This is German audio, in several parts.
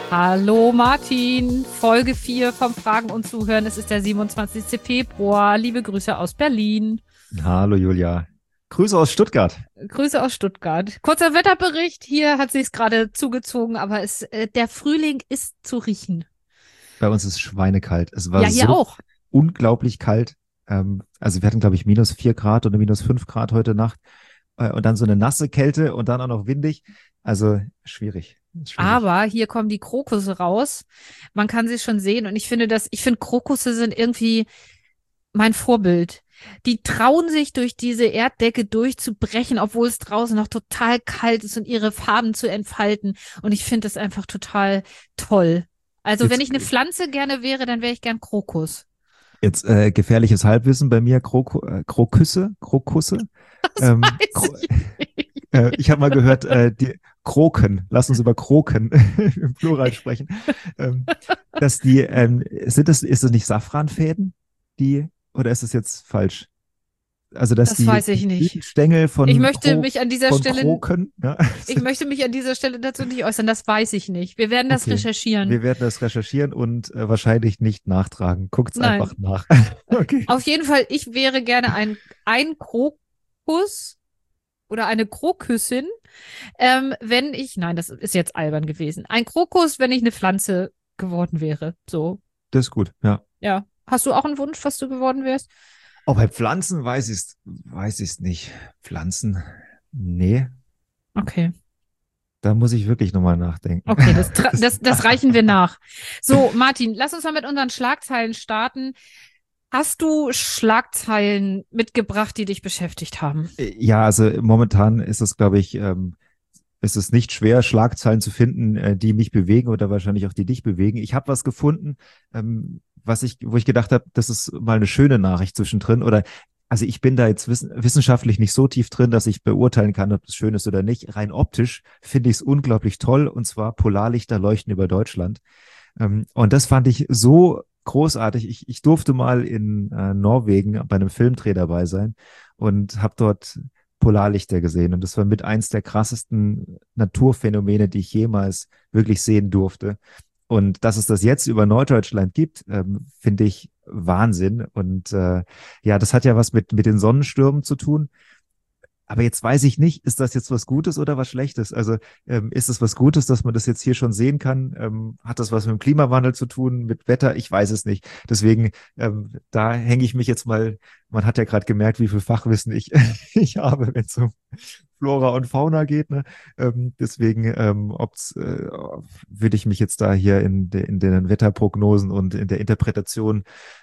Hallo Martin, Folge 4 vom Fragen und Zuhören. Es ist der 27. Februar. Liebe Grüße aus Berlin. Hallo Julia. Grüße aus Stuttgart. Grüße aus Stuttgart. Kurzer Wetterbericht. Hier hat sich gerade zugezogen, aber der Frühling ist zu riechen. Bei uns ist schweinekalt. Es war Ja, hier so auch. unglaublich kalt. Also wir hatten, glaube ich, -4 Grad oder -5 Grad heute Nacht. Und dann so eine nasse Kälte und dann auch noch windig. Also schwierig. Schwierig. Aber hier kommen die Krokusse raus. Man kann sie schon sehen und ich finde Krokusse sind irgendwie mein Vorbild. Die trauen sich durch diese Erddecke durchzubrechen, obwohl es draußen noch total kalt ist und ihre Farben zu entfalten. Und ich finde das einfach total toll. Also wenn Jetzt, ich eine Pflanze gerne wäre, dann wäre ich gern Krokus. jetzt gefährliches Halbwissen bei mir. Krokusse. Das Ähm, weiß Kro ich nicht. ich habe mal gehört, die Kroken, lass uns über Kroken im Plural sprechen, ähm, dass die, ist es nicht Safranfäden, die, oder ist es jetzt falsch? Also, dass Das die weiß ich nicht. Blütenstängel Ich möchte mich an dieser Von Stelle, Kroken, ja, ich möchte mich an dieser Stelle dazu nicht äußern. Das weiß ich nicht. Wir werden das okay. recherchieren. Wir werden das recherchieren und wahrscheinlich nicht nachtragen. Guckt's einfach Nein. nach. Okay. Auf jeden Fall, ich wäre gerne ein Krokus oder eine Krokussin, wenn ich, nein, das ist jetzt albern gewesen. Ein Krokus, wenn ich eine Pflanze geworden wäre. So, Das ist gut, ja. ja. Hast du auch einen Wunsch, was du geworden wärst? Oh, bei Pflanzen weiß ich's nicht. Pflanzen, nee, Okay, da muss ich wirklich nochmal nachdenken. okay, das reichen wir nach. So, Martin, lass uns mal mit unseren Schlagzeilen starten. Hast du Schlagzeilen mitgebracht, die dich beschäftigt haben? Ja, also momentan ist es, glaube ich, ist es nicht schwer, Schlagzeilen zu finden, die mich bewegen oder wahrscheinlich auch die dich bewegen. Ich habe was gefunden, wo ich gedacht habe, das ist mal eine schöne Nachricht zwischendrin. Oder also ich bin da jetzt wissenschaftlich nicht so tief drin, dass ich beurteilen kann, ob das schön ist oder nicht. Rein optisch finde ich es unglaublich toll. Und zwar Polarlichter leuchten über Deutschland. Und das fand ich so großartig. Ich durfte mal in Norwegen bei einem Filmdreh dabei sein und habe dort Polarlichter gesehen. Und das war mit eins der krassesten Naturphänomene, die ich jemals wirklich sehen durfte. Und dass es das jetzt über Norddeutschland gibt, finde ich Wahnsinn. Und ja, das hat ja was mit den Sonnenstürmen zu tun. Aber jetzt weiß ich nicht, ist das jetzt was Gutes oder was Schlechtes? Also ist es was Gutes, dass man das jetzt hier schon sehen kann? Hat das was mit dem Klimawandel zu tun, mit Wetter? Ich weiß es nicht. Deswegen, da hänge ich mich jetzt mal, man hat ja gerade gemerkt, wie viel Fachwissen ich, ich habe, wenn es um Flora und Fauna geht. Ne? Deswegen würde ich mich jetzt da hier in den Wetterprognosen und in der Interpretation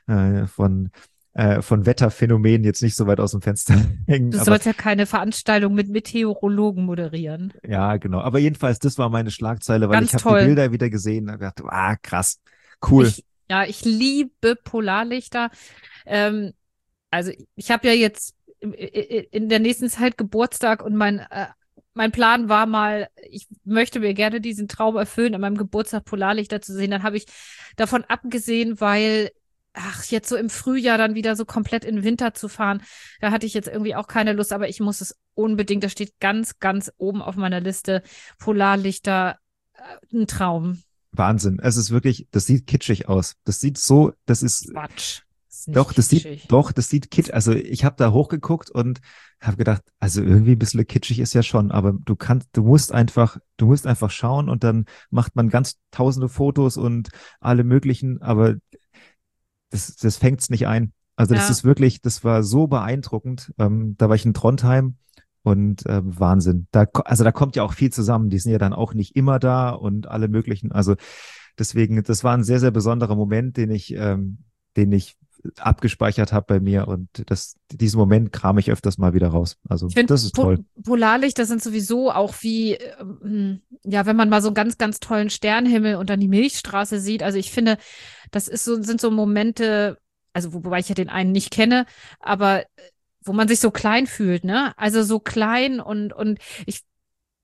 von Wetterphänomenen jetzt nicht so weit aus dem Fenster hängen. Du Aber sollst ja keine Veranstaltung mit Meteorologen moderieren. ja, genau. Aber jedenfalls, das war meine Schlagzeile, weil ich Ganz habe die toll. Bilder wieder gesehen und gedacht, ah, krass, cool. Ja, ich liebe Polarlichter. Ähm, also ich habe ja jetzt in der nächsten Zeit Geburtstag und mein Plan war mal, ich möchte mir gerne diesen Traum erfüllen, an meinem Geburtstag Polarlichter zu sehen. Dann habe ich davon abgesehen, weil, ach, jetzt so im Frühjahr dann wieder so komplett in den Winter zu fahren, da hatte ich jetzt irgendwie auch keine Lust, aber ich muss es unbedingt, das steht ganz, ganz oben auf meiner Liste. Polarlichter, ein Traum. Wahnsinn. Es ist wirklich, das sieht kitschig aus. Das sieht so, das ist, Quatsch. Ist nicht kitschig. doch, das sieht kitsch. Also ich habe da hochgeguckt und habe gedacht, also irgendwie ein bisschen kitschig ist ja schon, aber du musst einfach schauen und dann macht man ganz tausende Fotos und alle möglichen, aber das fängt's nicht ein. Also das Ja. ist wirklich, das war so beeindruckend. Da war ich in Trondheim und Wahnsinn. Also da kommt ja auch viel zusammen. Die sind ja dann auch nicht immer da und alle möglichen. Also deswegen, das war ein sehr, sehr besonderer Moment, den ich abgespeichert habe bei mir und diesen Moment kram ich öfters mal wieder raus. Also Ich finde, das ist toll. Polarlichter sind sowieso auch wie, ja, wenn man mal so einen ganz, ganz tollen Sternenhimmel und dann die Milchstraße sieht. Also ich finde, sind so Momente, also wobei ich ja den einen nicht kenne, aber wo man sich so klein fühlt, ne? Also so klein und ich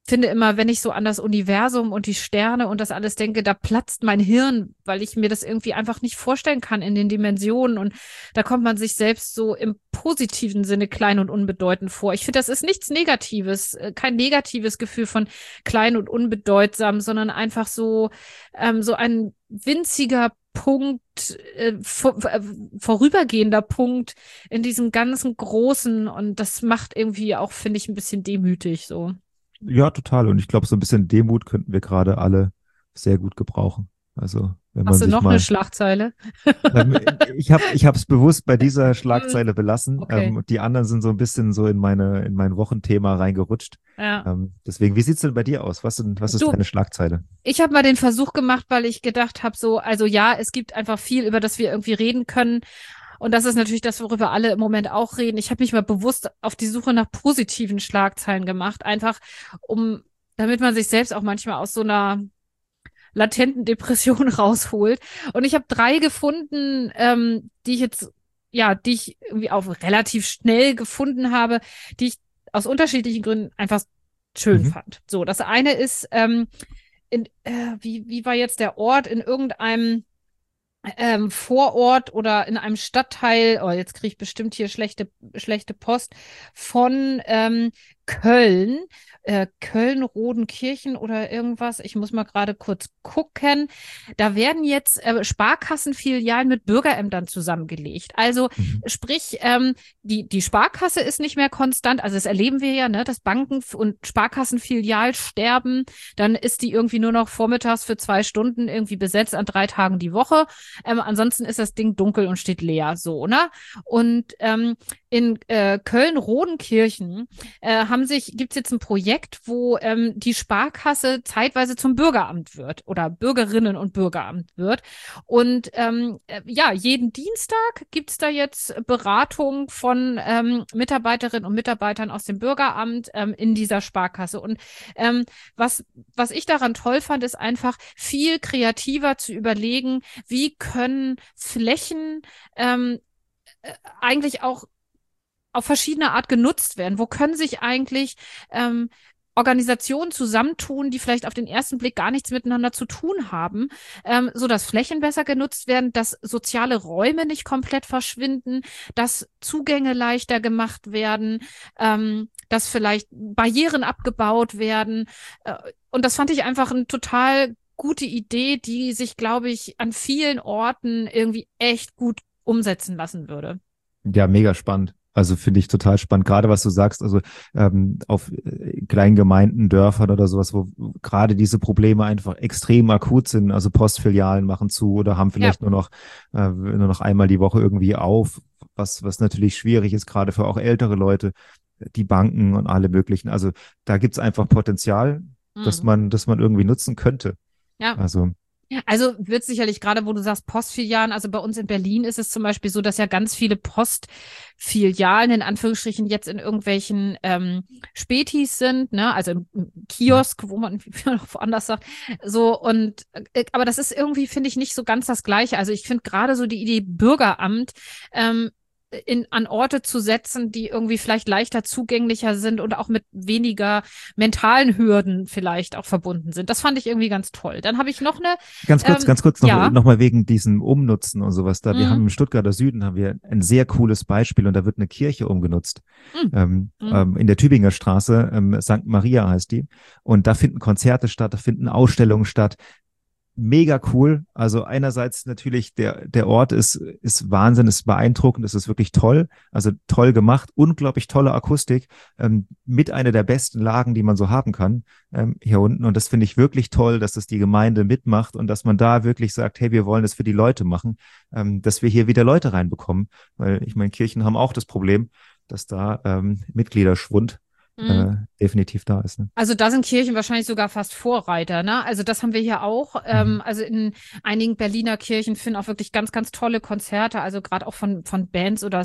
finde immer, wenn ich so an das Universum und die Sterne und das alles denke, da platzt mein Hirn, weil ich mir das irgendwie einfach nicht vorstellen kann in den Dimensionen. Und da kommt man sich selbst so im positiven Sinne klein und unbedeutend vor. Ich finde, das ist nichts Negatives, kein negatives Gefühl von klein und unbedeutsam, sondern einfach so ein winziger Punkt, vorübergehender Punkt in diesem ganzen Großen. Und das macht irgendwie auch, finde ich, ein bisschen demütig so. Ja, total. Und ich glaube, so ein bisschen Demut könnten wir gerade alle sehr gut gebrauchen. Also, wenn man Hast du sich noch eine mal, Schlagzeile? ich habe es bewusst bei dieser Hm, Schlagzeile belassen. okay. Und die anderen sind so ein bisschen so in mein Wochenthema reingerutscht. Ja. Deswegen, wie sieht's denn bei dir aus? Was ist Du, deine Schlagzeile? ich habe mal den Versuch gemacht, weil ich gedacht habe, so, also ja, es gibt einfach viel, über das wir irgendwie reden können. Und das ist natürlich das, worüber alle im Moment auch reden. Ich habe mich mal bewusst auf die Suche nach positiven Schlagzeilen gemacht, einfach damit man sich selbst auch manchmal aus so einer latenten Depression rausholt. Und ich habe drei gefunden, die ich irgendwie auch relativ schnell gefunden habe, die ich aus unterschiedlichen Gründen einfach schön Mhm. fand. So, das eine ist, wie war jetzt der Ort in irgendeinem Vorort oder in einem Stadtteil, oh, jetzt kriege ich bestimmt hier schlechte Post, von Köln, Köln-Rodenkirchen oder irgendwas. Ich muss mal gerade kurz gucken. Da werden jetzt Sparkassenfilialen mit Bürgerämtern zusammengelegt. Also Mhm. sprich, die Sparkasse ist nicht mehr konstant. Also das erleben wir ja, ne, dass Banken und Sparkassenfilial sterben. Dann ist die irgendwie nur noch vormittags für 2 Stunden irgendwie besetzt an 3 Tagen die Woche. Ansonsten ist das Ding dunkel und steht leer, so, ne? Und in Köln-Rodenkirchen gibt es jetzt ein Projekt, wo die Sparkasse zeitweise zum Bürgeramt wird oder Bürgerinnen und Bürgeramt wird. Und ja, jeden Dienstag gibt es da jetzt Beratung von Mitarbeiterinnen und Mitarbeitern aus dem Bürgeramt in dieser Sparkasse. Und ähm, was, was ich daran toll fand, ist einfach viel kreativer zu überlegen, wie können Flächen eigentlich auch auf verschiedene Art genutzt werden? Wo können sich eigentlich Organisationen zusammentun, die vielleicht auf den ersten Blick gar nichts miteinander zu tun haben, so dass Flächen besser genutzt werden, dass soziale Räume nicht komplett verschwinden, dass Zugänge leichter gemacht werden, dass vielleicht Barrieren abgebaut werden. Und das fand ich einfach eine total gute Idee, die sich, glaube ich, an vielen Orten irgendwie echt gut umsetzen lassen würde. Ja, mega spannend. Also finde ich total spannend, gerade was du sagst, also auf kleinen Gemeinden, Dörfern oder sowas, wo gerade diese Probleme einfach extrem akut sind. Also Postfilialen machen zu oder haben Ja. vielleicht nur noch einmal die Woche irgendwie auf, was natürlich schwierig ist, gerade für auch ältere Leute, die Banken und alle möglichen. Also da gibt's einfach Potenzial, Mhm. das man irgendwie nutzen könnte. Ja. Also, Also wird sicherlich gerade, wo du sagst Postfilialen, also bei uns in Berlin ist es zum Beispiel so, dass ja ganz viele Postfilialen in Anführungsstrichen jetzt in irgendwelchen Spätis sind, ne, also im Kiosk, wo man noch woanders sagt, so und aber das ist irgendwie, finde ich, nicht so ganz das Gleiche. Also ich finde gerade so die Idee Bürgeramt an Orte zu setzen, die irgendwie vielleicht leichter zugänglicher sind und auch mit weniger mentalen Hürden vielleicht auch verbunden sind. Das fand ich irgendwie ganz toll. Dann habe ich noch eine, Ganz kurz ja, noch mal wegen diesem Umnutzen und sowas da. Wir haben mm, im Stuttgarter Süden haben wir ein sehr cooles Beispiel und da wird eine Kirche umgenutzt. mm, mm, In der Tübinger Straße, St. Maria heißt die. Und da finden Konzerte statt, da finden Ausstellungen statt. Mega cool. Also einerseits natürlich der Ort ist Wahnsinn, ist beeindruckend, es ist wirklich toll. Also toll gemacht, unglaublich tolle Akustik, mit einer der besten Lagen, die man so haben kann, hier unten. Und das finde ich wirklich toll, dass das die Gemeinde mitmacht und dass man da wirklich sagt, hey, wir wollen das für die Leute machen, dass wir hier wieder Leute reinbekommen. Weil ich meine, Kirchen haben auch das Problem, dass da Mitgliederschwund mm. definitiv da ist. Ne? Also da sind Kirchen wahrscheinlich sogar fast Vorreiter, ne? Also das haben wir hier auch. Mhm. Also in einigen Berliner Kirchen finden auch wirklich ganz, ganz tolle Konzerte, also gerade auch von Bands oder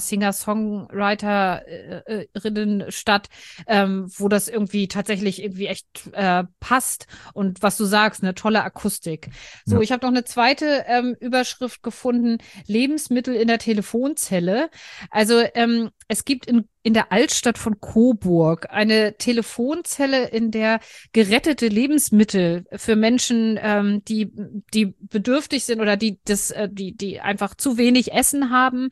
Singer-Songwriterinnen statt, wo das irgendwie tatsächlich irgendwie echt passt. Und was du sagst, eine tolle Akustik. So, Ja. ich habe noch eine zweite Überschrift gefunden: Lebensmittel in der Telefonzelle. Also es gibt in in der Altstadt von Coburg eine Telefonzelle, in der gerettete Lebensmittel für Menschen, die bedürftig sind oder die einfach zu wenig Essen haben,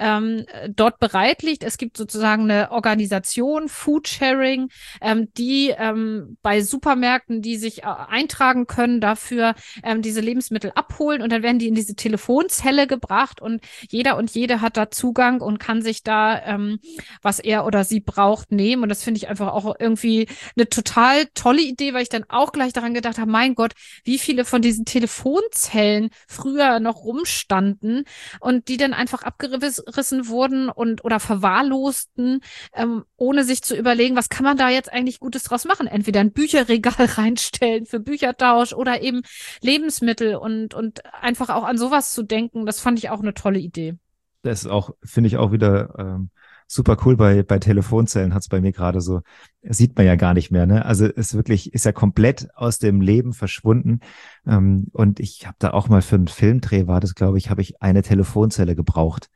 dort bereit liegt. Es gibt sozusagen eine Organisation, Foodsharing, die bei Supermärkten, die sich eintragen können, dafür diese Lebensmittel abholen und dann werden die in diese Telefonzelle gebracht und jeder und jede hat da Zugang und kann sich da was er oder sie braucht, nehmen. Und das finde ich einfach auch irgendwie eine total tolle Idee, weil ich dann auch gleich daran gedacht habe, mein Gott, wie viele von diesen Telefonzellen früher noch rumstanden und die dann einfach abgerissen wurden und oder verwahrlosten, ohne sich zu überlegen, was kann man da jetzt eigentlich Gutes draus machen? Entweder ein Bücherregal reinstellen für Büchertausch oder eben Lebensmittel und einfach auch an sowas zu denken, das fand ich auch eine tolle Idee. Das ist auch, finde ich auch wieder super cool. Bei Telefonzellen hat es bei mir gerade so, sieht man ja gar nicht mehr, ne? Also ist wirklich, ist ja komplett aus dem Leben verschwunden. Und ich habe da auch mal für einen Filmdreh, war das, glaube ich, habe ich eine Telefonzelle gebraucht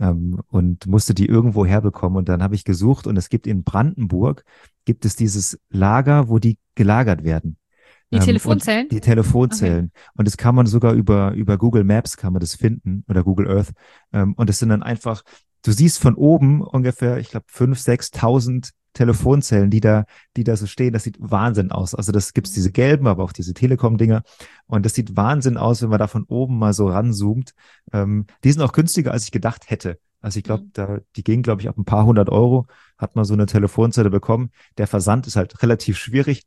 und musste die irgendwo herbekommen. Und dann habe ich gesucht und es gibt in Brandenburg, gibt es dieses Lager, wo die gelagert werden. Die Und Telefonzellen? die Okay. Telefonzellen. Und das kann man sogar über Google Maps kann man das finden oder Google Earth. Und es sind dann einfach, du siehst von oben ungefähr, ich glaube, 5.000, 6.000 Telefonzellen, die da so stehen. Das sieht Wahnsinn aus. Also das gibt's diese gelben, aber auch diese Telekom-Dinger. Und das sieht Wahnsinn aus, wenn man da von oben mal so ranzoomt. Die sind auch günstiger, als ich gedacht hätte. Also ich glaube, Mhm. die gingen, glaube ich, ab ein paar hundert Euro, hat man so eine Telefonzelle bekommen. Der Versand ist halt relativ schwierig.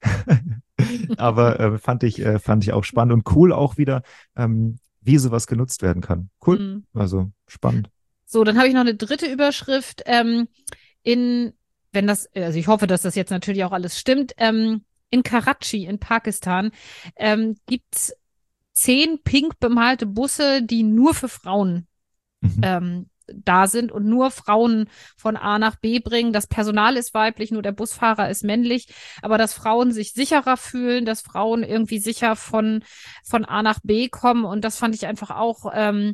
Aber fand ich auch spannend und cool auch wieder, wie sowas genutzt werden kann. Cool. Mhm. Also spannend. So, dann habe ich noch eine dritte Überschrift. In, wenn das, also ich hoffe, dass das jetzt natürlich auch alles stimmt, in Karachi in Pakistan gibt's 10 pink bemalte Busse, die nur für Frauen Mhm. da sind und nur Frauen von A nach B bringen. Das Personal ist weiblich, nur der Busfahrer ist männlich, aber dass Frauen sich sicherer fühlen, dass Frauen irgendwie sicher von A nach B kommen und das fand ich einfach auch,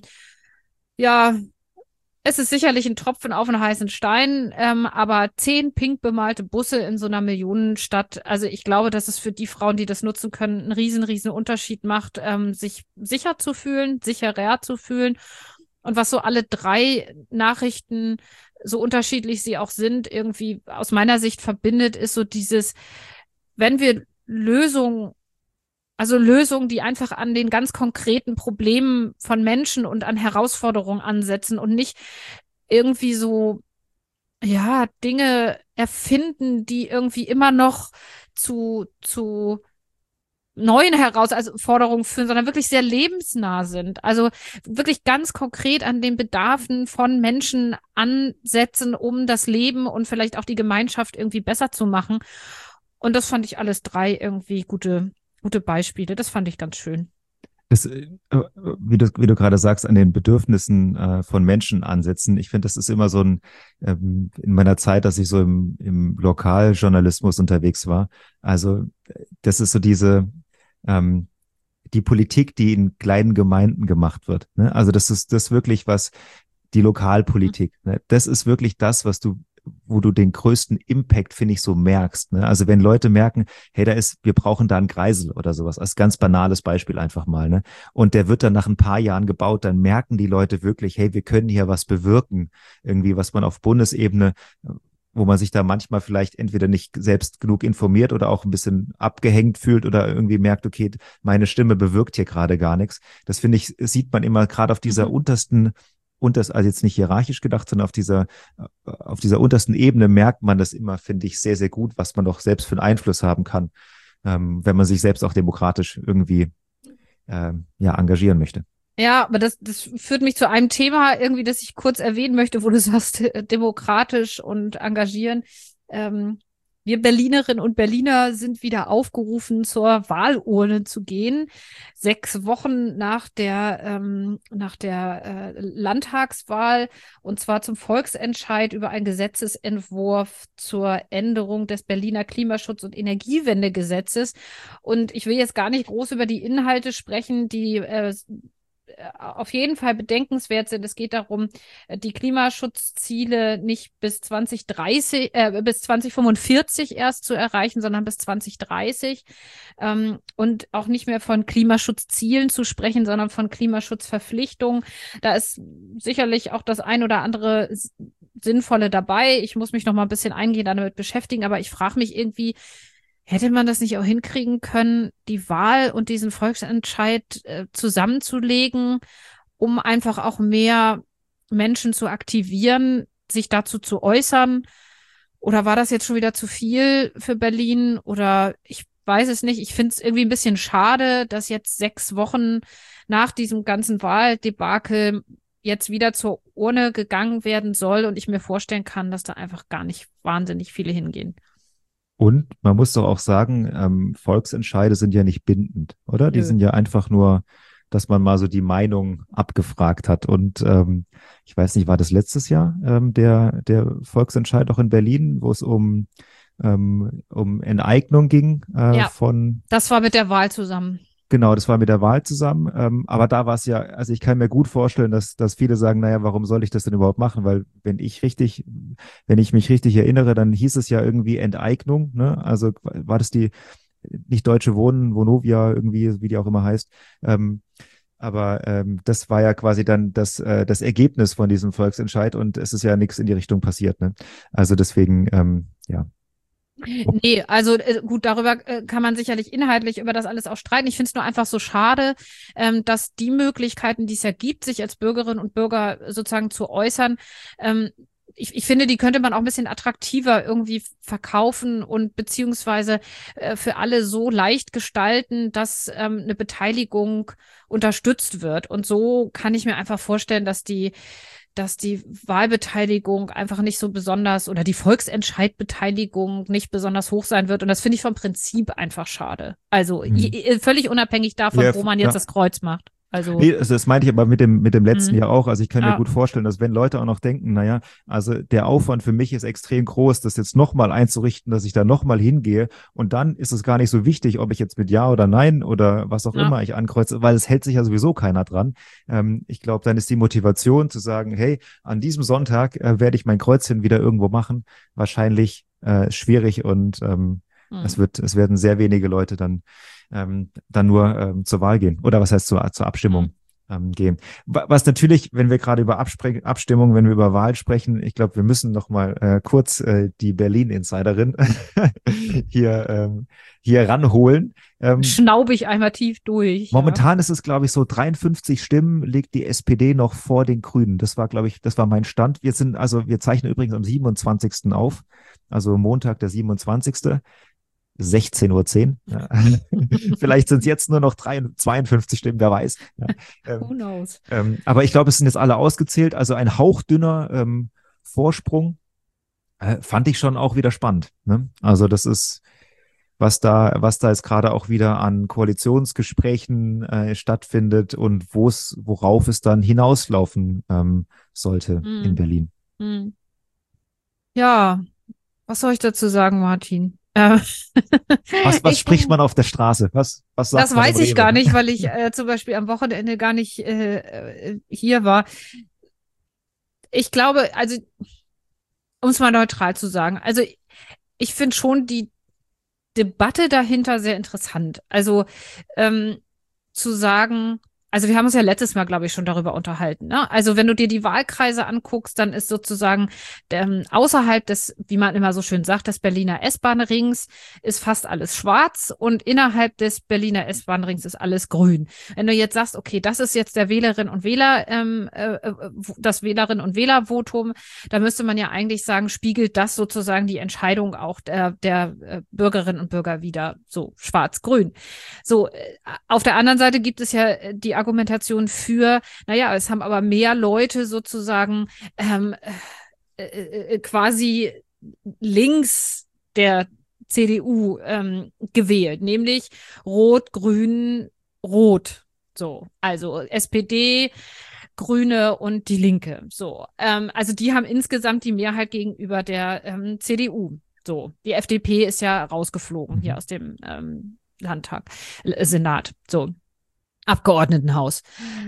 ja, es ist sicherlich ein Tropfen auf einen heißen Stein, aber 10 pink bemalte Busse in so einer Millionenstadt. Also ich glaube, dass es für die Frauen, die das nutzen können, einen riesen Unterschied macht, sich sicher zu fühlen, sicherer zu fühlen. Und was so alle drei Nachrichten, so unterschiedlich sie auch sind, irgendwie aus meiner Sicht verbindet, ist so dieses, wenn wir Lösungen, die einfach an den ganz konkreten Problemen von Menschen und an Herausforderungen ansetzen und nicht irgendwie so, ja, Dinge erfinden, die irgendwie immer noch zu neuen Herausforderungen führen, sondern wirklich sehr lebensnah sind. Also wirklich ganz konkret an den Bedarfen von Menschen ansetzen, um das Leben und vielleicht auch die Gemeinschaft irgendwie besser zu machen. Und das fand ich alles drei irgendwie gute Beispiele. Das fand ich ganz schön. Das, wie du gerade sagst, an den Bedürfnissen von Menschen ansetzen. Ich finde, das ist immer so ein, in meiner Zeit, dass ich so im Lokaljournalismus unterwegs war. Also das ist so ähm, die Politik, die in kleinen Gemeinden gemacht wird. Ne? Also das ist das wirklich, was die Lokalpolitik, ne? Das ist wirklich das, wo du den größten Impact, finde ich, so merkst. Ne? Also wenn Leute merken, hey, wir brauchen da einen Kreisel oder sowas, als ganz banales Beispiel einfach mal, ne? Und der wird dann nach ein paar Jahren gebaut, dann merken die Leute wirklich, hey, wir können hier was bewirken, irgendwie, was man auf Bundesebene, wo man sich da manchmal vielleicht entweder nicht selbst genug informiert oder auch ein bisschen abgehängt fühlt oder irgendwie merkt, okay, meine Stimme bewirkt hier gerade gar nichts. Das finde ich, sieht man immer gerade auf dieser Mhm. also jetzt nicht hierarchisch gedacht, sondern auf dieser untersten Ebene merkt man das immer, finde ich, sehr, sehr gut, was man doch selbst für einen Einfluss haben kann, wenn man sich selbst auch demokratisch irgendwie ja, engagieren möchte. Ja, aber das führt mich zu einem Thema irgendwie, das ich kurz erwähnen möchte, wo du sagst, demokratisch und engagieren. Ähm, Wir Berlinerinnen und Berliner sind wieder aufgerufen, zur Wahlurne zu gehen. 6 Wochen nach der Landtagswahl und zwar zum Volksentscheid über einen Gesetzesentwurf zur Änderung des Berliner Klimaschutz- und Energiewendegesetzes. Und ich will jetzt gar nicht groß über die Inhalte sprechen, die auf jeden Fall bedenkenswert sind. Es geht darum, die Klimaschutzziele nicht bis 2045 erst zu erreichen, sondern bis 2030. Und auch nicht mehr von Klimaschutzzielen zu sprechen, sondern von Klimaschutzverpflichtungen. Da ist sicherlich auch das ein oder andere Sinnvolle dabei. Ich muss mich noch mal ein bisschen eingehend damit beschäftigen, aber ich frage mich irgendwie, hätte man das nicht auch hinkriegen können, die Wahl und diesen Volksentscheid zusammenzulegen, um einfach auch mehr Menschen zu aktivieren, sich dazu zu äußern? Oder war das jetzt schon wieder zu viel für Berlin? Oder ich weiß es nicht. Ich finde es irgendwie ein bisschen schade, dass jetzt 6 Wochen nach diesem ganzen Wahldebakel jetzt wieder zur Urne gegangen werden soll und ich mir vorstellen kann, dass da einfach gar nicht wahnsinnig viele hingehen. Und man muss doch auch sagen, Volksentscheide sind ja nicht bindend, oder? Die Nö. sind ja einfach nur, dass man mal so die Meinung abgefragt hat. Und ich weiß nicht, war das letztes Jahr der Volksentscheid auch in Berlin, wo es um Enteignung ging Ja, von. das war mit der Wahl zusammen. Genau, das war mit der Wahl zusammen. Aber da war es ja, also ich kann mir gut vorstellen, dass viele sagen, naja, warum soll ich das denn überhaupt machen? Weil wenn ich mich richtig erinnere, dann hieß es ja irgendwie Enteignung, ne? Also war das die, nicht Deutsche Wohnen, Vonovia, irgendwie, wie die auch immer heißt. Aber das war ja quasi dann das Ergebnis von diesem Volksentscheid und es ist ja nichts in die Richtung passiert, ne? Also deswegen, ja. Nee, also gut, darüber kann man sicherlich inhaltlich über das alles auch streiten. Ich finde es nur einfach so schade, dass die Möglichkeiten, die es ja gibt, sich als Bürgerinnen und Bürger sozusagen zu äußern, ich finde, die könnte man auch ein bisschen attraktiver irgendwie verkaufen und beziehungsweise für alle so leicht gestalten, dass eine Beteiligung unterstützt wird. Und so kann ich mir einfach vorstellen, dass die Wahlbeteiligung einfach nicht so besonders oder die Volksentscheidbeteiligung nicht besonders hoch sein wird. Und das finde ich vom Prinzip einfach schade. Also Mhm. völlig unabhängig davon, Ja, wo man jetzt ja. das Kreuz macht. Also, Nee, also das meinte ich aber mit dem letzten mh, Jahr auch. Also ich kann mir ja, gut vorstellen, dass wenn Leute auch noch denken, naja, also der Aufwand für mich ist extrem groß, das jetzt nochmal einzurichten, dass ich da nochmal hingehe und dann ist es gar nicht so wichtig, ob ich jetzt mit Ja oder Nein oder was auch ja. immer ich ankreuze, weil es hält sich ja sowieso keiner dran. Ich glaube, dann ist die Motivation zu sagen, hey, an diesem Sonntag werde ich mein Kreuzchen wieder irgendwo machen, wahrscheinlich schwierig und Mh. es werden sehr wenige Leute dann nur zur Wahl gehen oder was heißt zur Mh. Abstimmung gehen. Was natürlich, wenn wir gerade über Abstimmung, wenn wir über Wahl sprechen, ich glaube, wir müssen noch mal kurz die Berlin-Insiderin hier ranholen. Schnaube ich einmal tief durch, ja. Momentan ist es, glaube ich, so 53 Stimmen liegt die SPD noch vor den Grünen. Das war, glaube ich, das war mein Stand. Wir zeichnen übrigens am 27. auf, also Montag, der 27. 16:10 Uhr. Ja. Vielleicht sind es jetzt nur noch 52 Stimmen, wer weiß. Ja. Who knows? Aber ich glaube, es sind jetzt alle ausgezählt. Also ein hauchdünner Vorsprung fand ich schon auch wieder spannend. Ne? Also das ist, was da jetzt gerade auch wieder an Koalitionsgesprächen stattfindet und worauf es dann hinauslaufen sollte in Hm. Berlin. Hm. Ja, was soll ich dazu sagen, Martin? Was Ich, spricht man auf der Straße? Was sagt das man im weiß ich gar Rewe? nicht, weil ich zum Beispiel am Wochenende gar nicht hier war. Ich glaube, also, um es mal neutral zu sagen, also ich finde schon die Debatte dahinter sehr interessant. Also ähm, zu sagen, also wir haben uns ja letztes Mal, glaube ich, schon darüber unterhalten. Ne? Also wenn du dir die Wahlkreise anguckst, dann ist sozusagen außerhalb des, wie man immer so schön sagt, des Berliner S-Bahn-Rings ist fast alles schwarz und innerhalb des Berliner S-Bahn-Rings ist alles grün. Wenn du jetzt sagst, okay, das ist jetzt der Wählerin und Wähler, das Wählerin und Wählervotum, da müsste man ja eigentlich sagen, spiegelt das sozusagen die Entscheidung auch der Bürgerinnen und Bürger wieder so schwarz-grün. So, auf der anderen Seite gibt es ja die Argumentation für, naja, es haben aber mehr Leute sozusagen quasi links der CDU gewählt, nämlich Rot, Grün, Rot. So, also SPD, Grüne und die Linke. So, also die haben insgesamt die Mehrheit gegenüber der CDU. So, die FDP ist ja rausgeflogen hier Mhm. aus dem Landtag, Senat, so, Abgeordnetenhaus.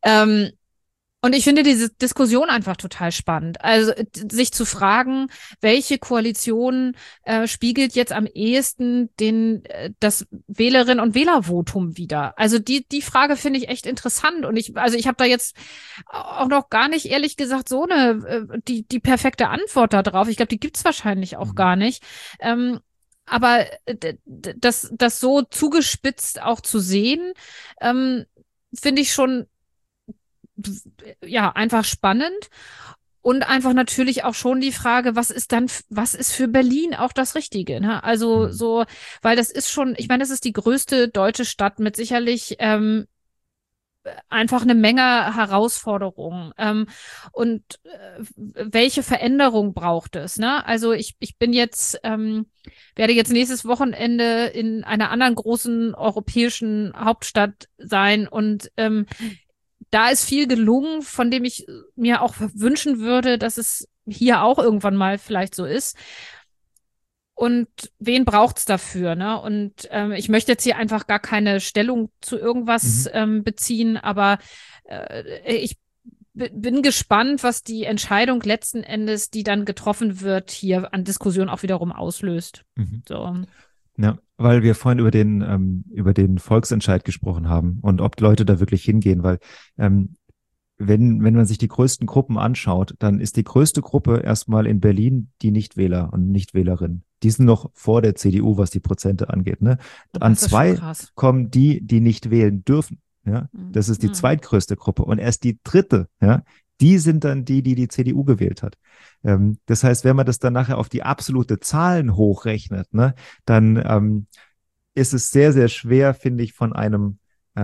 Und ich finde diese Diskussion einfach total spannend. Also sich zu fragen, welche Koalition spiegelt jetzt am ehesten das Wählerinnen- und Wählervotum wider? Also die Frage finde ich echt interessant. Und ich habe da jetzt auch noch gar nicht, ehrlich gesagt, so die perfekte Antwort darauf. Ich glaube, die gibt's wahrscheinlich auch gar nicht. Aber das so zugespitzt auch zu sehen, finde ich schon ja, einfach spannend. Und einfach natürlich auch schon die Frage, was ist für Berlin auch das Richtige? Ne? Also so, weil das ist schon, ich meine, das ist die größte deutsche Stadt mit sicherlich einfach eine Menge Herausforderungen. Und welche Veränderung braucht es? Ne? Also ich bin jetzt, werde jetzt nächstes Wochenende in einer anderen großen europäischen Hauptstadt sein und da ist viel gelungen, von dem ich mir auch wünschen würde, dass es hier auch irgendwann mal vielleicht so ist. Und wen braucht's dafür, ne? Und ich möchte jetzt hier einfach gar keine Stellung zu irgendwas beziehen, aber ich bin gespannt, was die Entscheidung letzten Endes, die dann getroffen wird, hier an Diskussion auch wiederum auslöst. So. Ja, weil wir vorhin über den Volksentscheid gesprochen haben und ob die Leute da wirklich hingehen, weil wenn man sich die größten Gruppen anschaut, dann ist die größte Gruppe erstmal in Berlin die Nichtwähler und Nichtwählerinnen. Die sind noch vor der CDU, was die Prozente angeht. Ne? An zwei kommen die nicht wählen dürfen. Ja, das ist die zweitgrößte Gruppe. Und erst die dritte, ja, die sind dann die CDU gewählt hat. Das heißt, wenn man das dann nachher auf die absolute Zahlen hochrechnet, ne, dann ist es sehr, sehr schwer, finde ich, von einem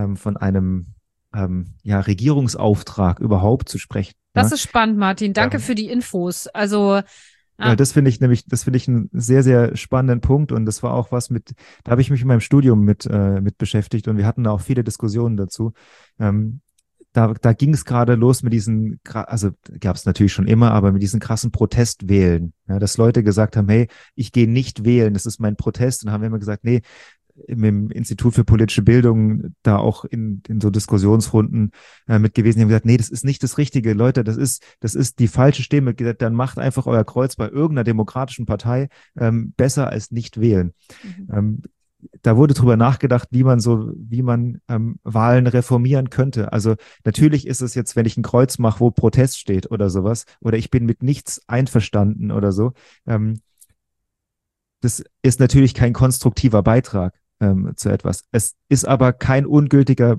Regierungsauftrag überhaupt zu sprechen. Das ist spannend, Martin. Danke für die Infos. Also weil das finde ich einen sehr, sehr spannenden Punkt und das war auch da habe ich mich in meinem Studium mit beschäftigt und wir hatten da auch viele Diskussionen dazu. Da ging es gerade los mit also gab es natürlich schon immer, aber mit diesen krassen Protestwählen, ja, dass Leute gesagt haben, hey, ich gehe nicht wählen, das ist mein Protest. Und dann haben wir immer gesagt, nee, im Institut für politische Bildung da auch in so Diskussionsrunden mit gewesen, die haben gesagt, nee, das ist nicht das Richtige, Leute, das ist die falsche Stimme, dann macht einfach euer Kreuz bei irgendeiner demokratischen Partei besser als nicht wählen. Da wurde drüber nachgedacht, wie man Wahlen reformieren könnte. Also natürlich ist es jetzt, wenn ich ein Kreuz mache, wo Protest steht oder sowas, oder ich bin mit nichts einverstanden oder so, das ist natürlich kein konstruktiver Beitrag zu etwas. Es ist aber keine ungültige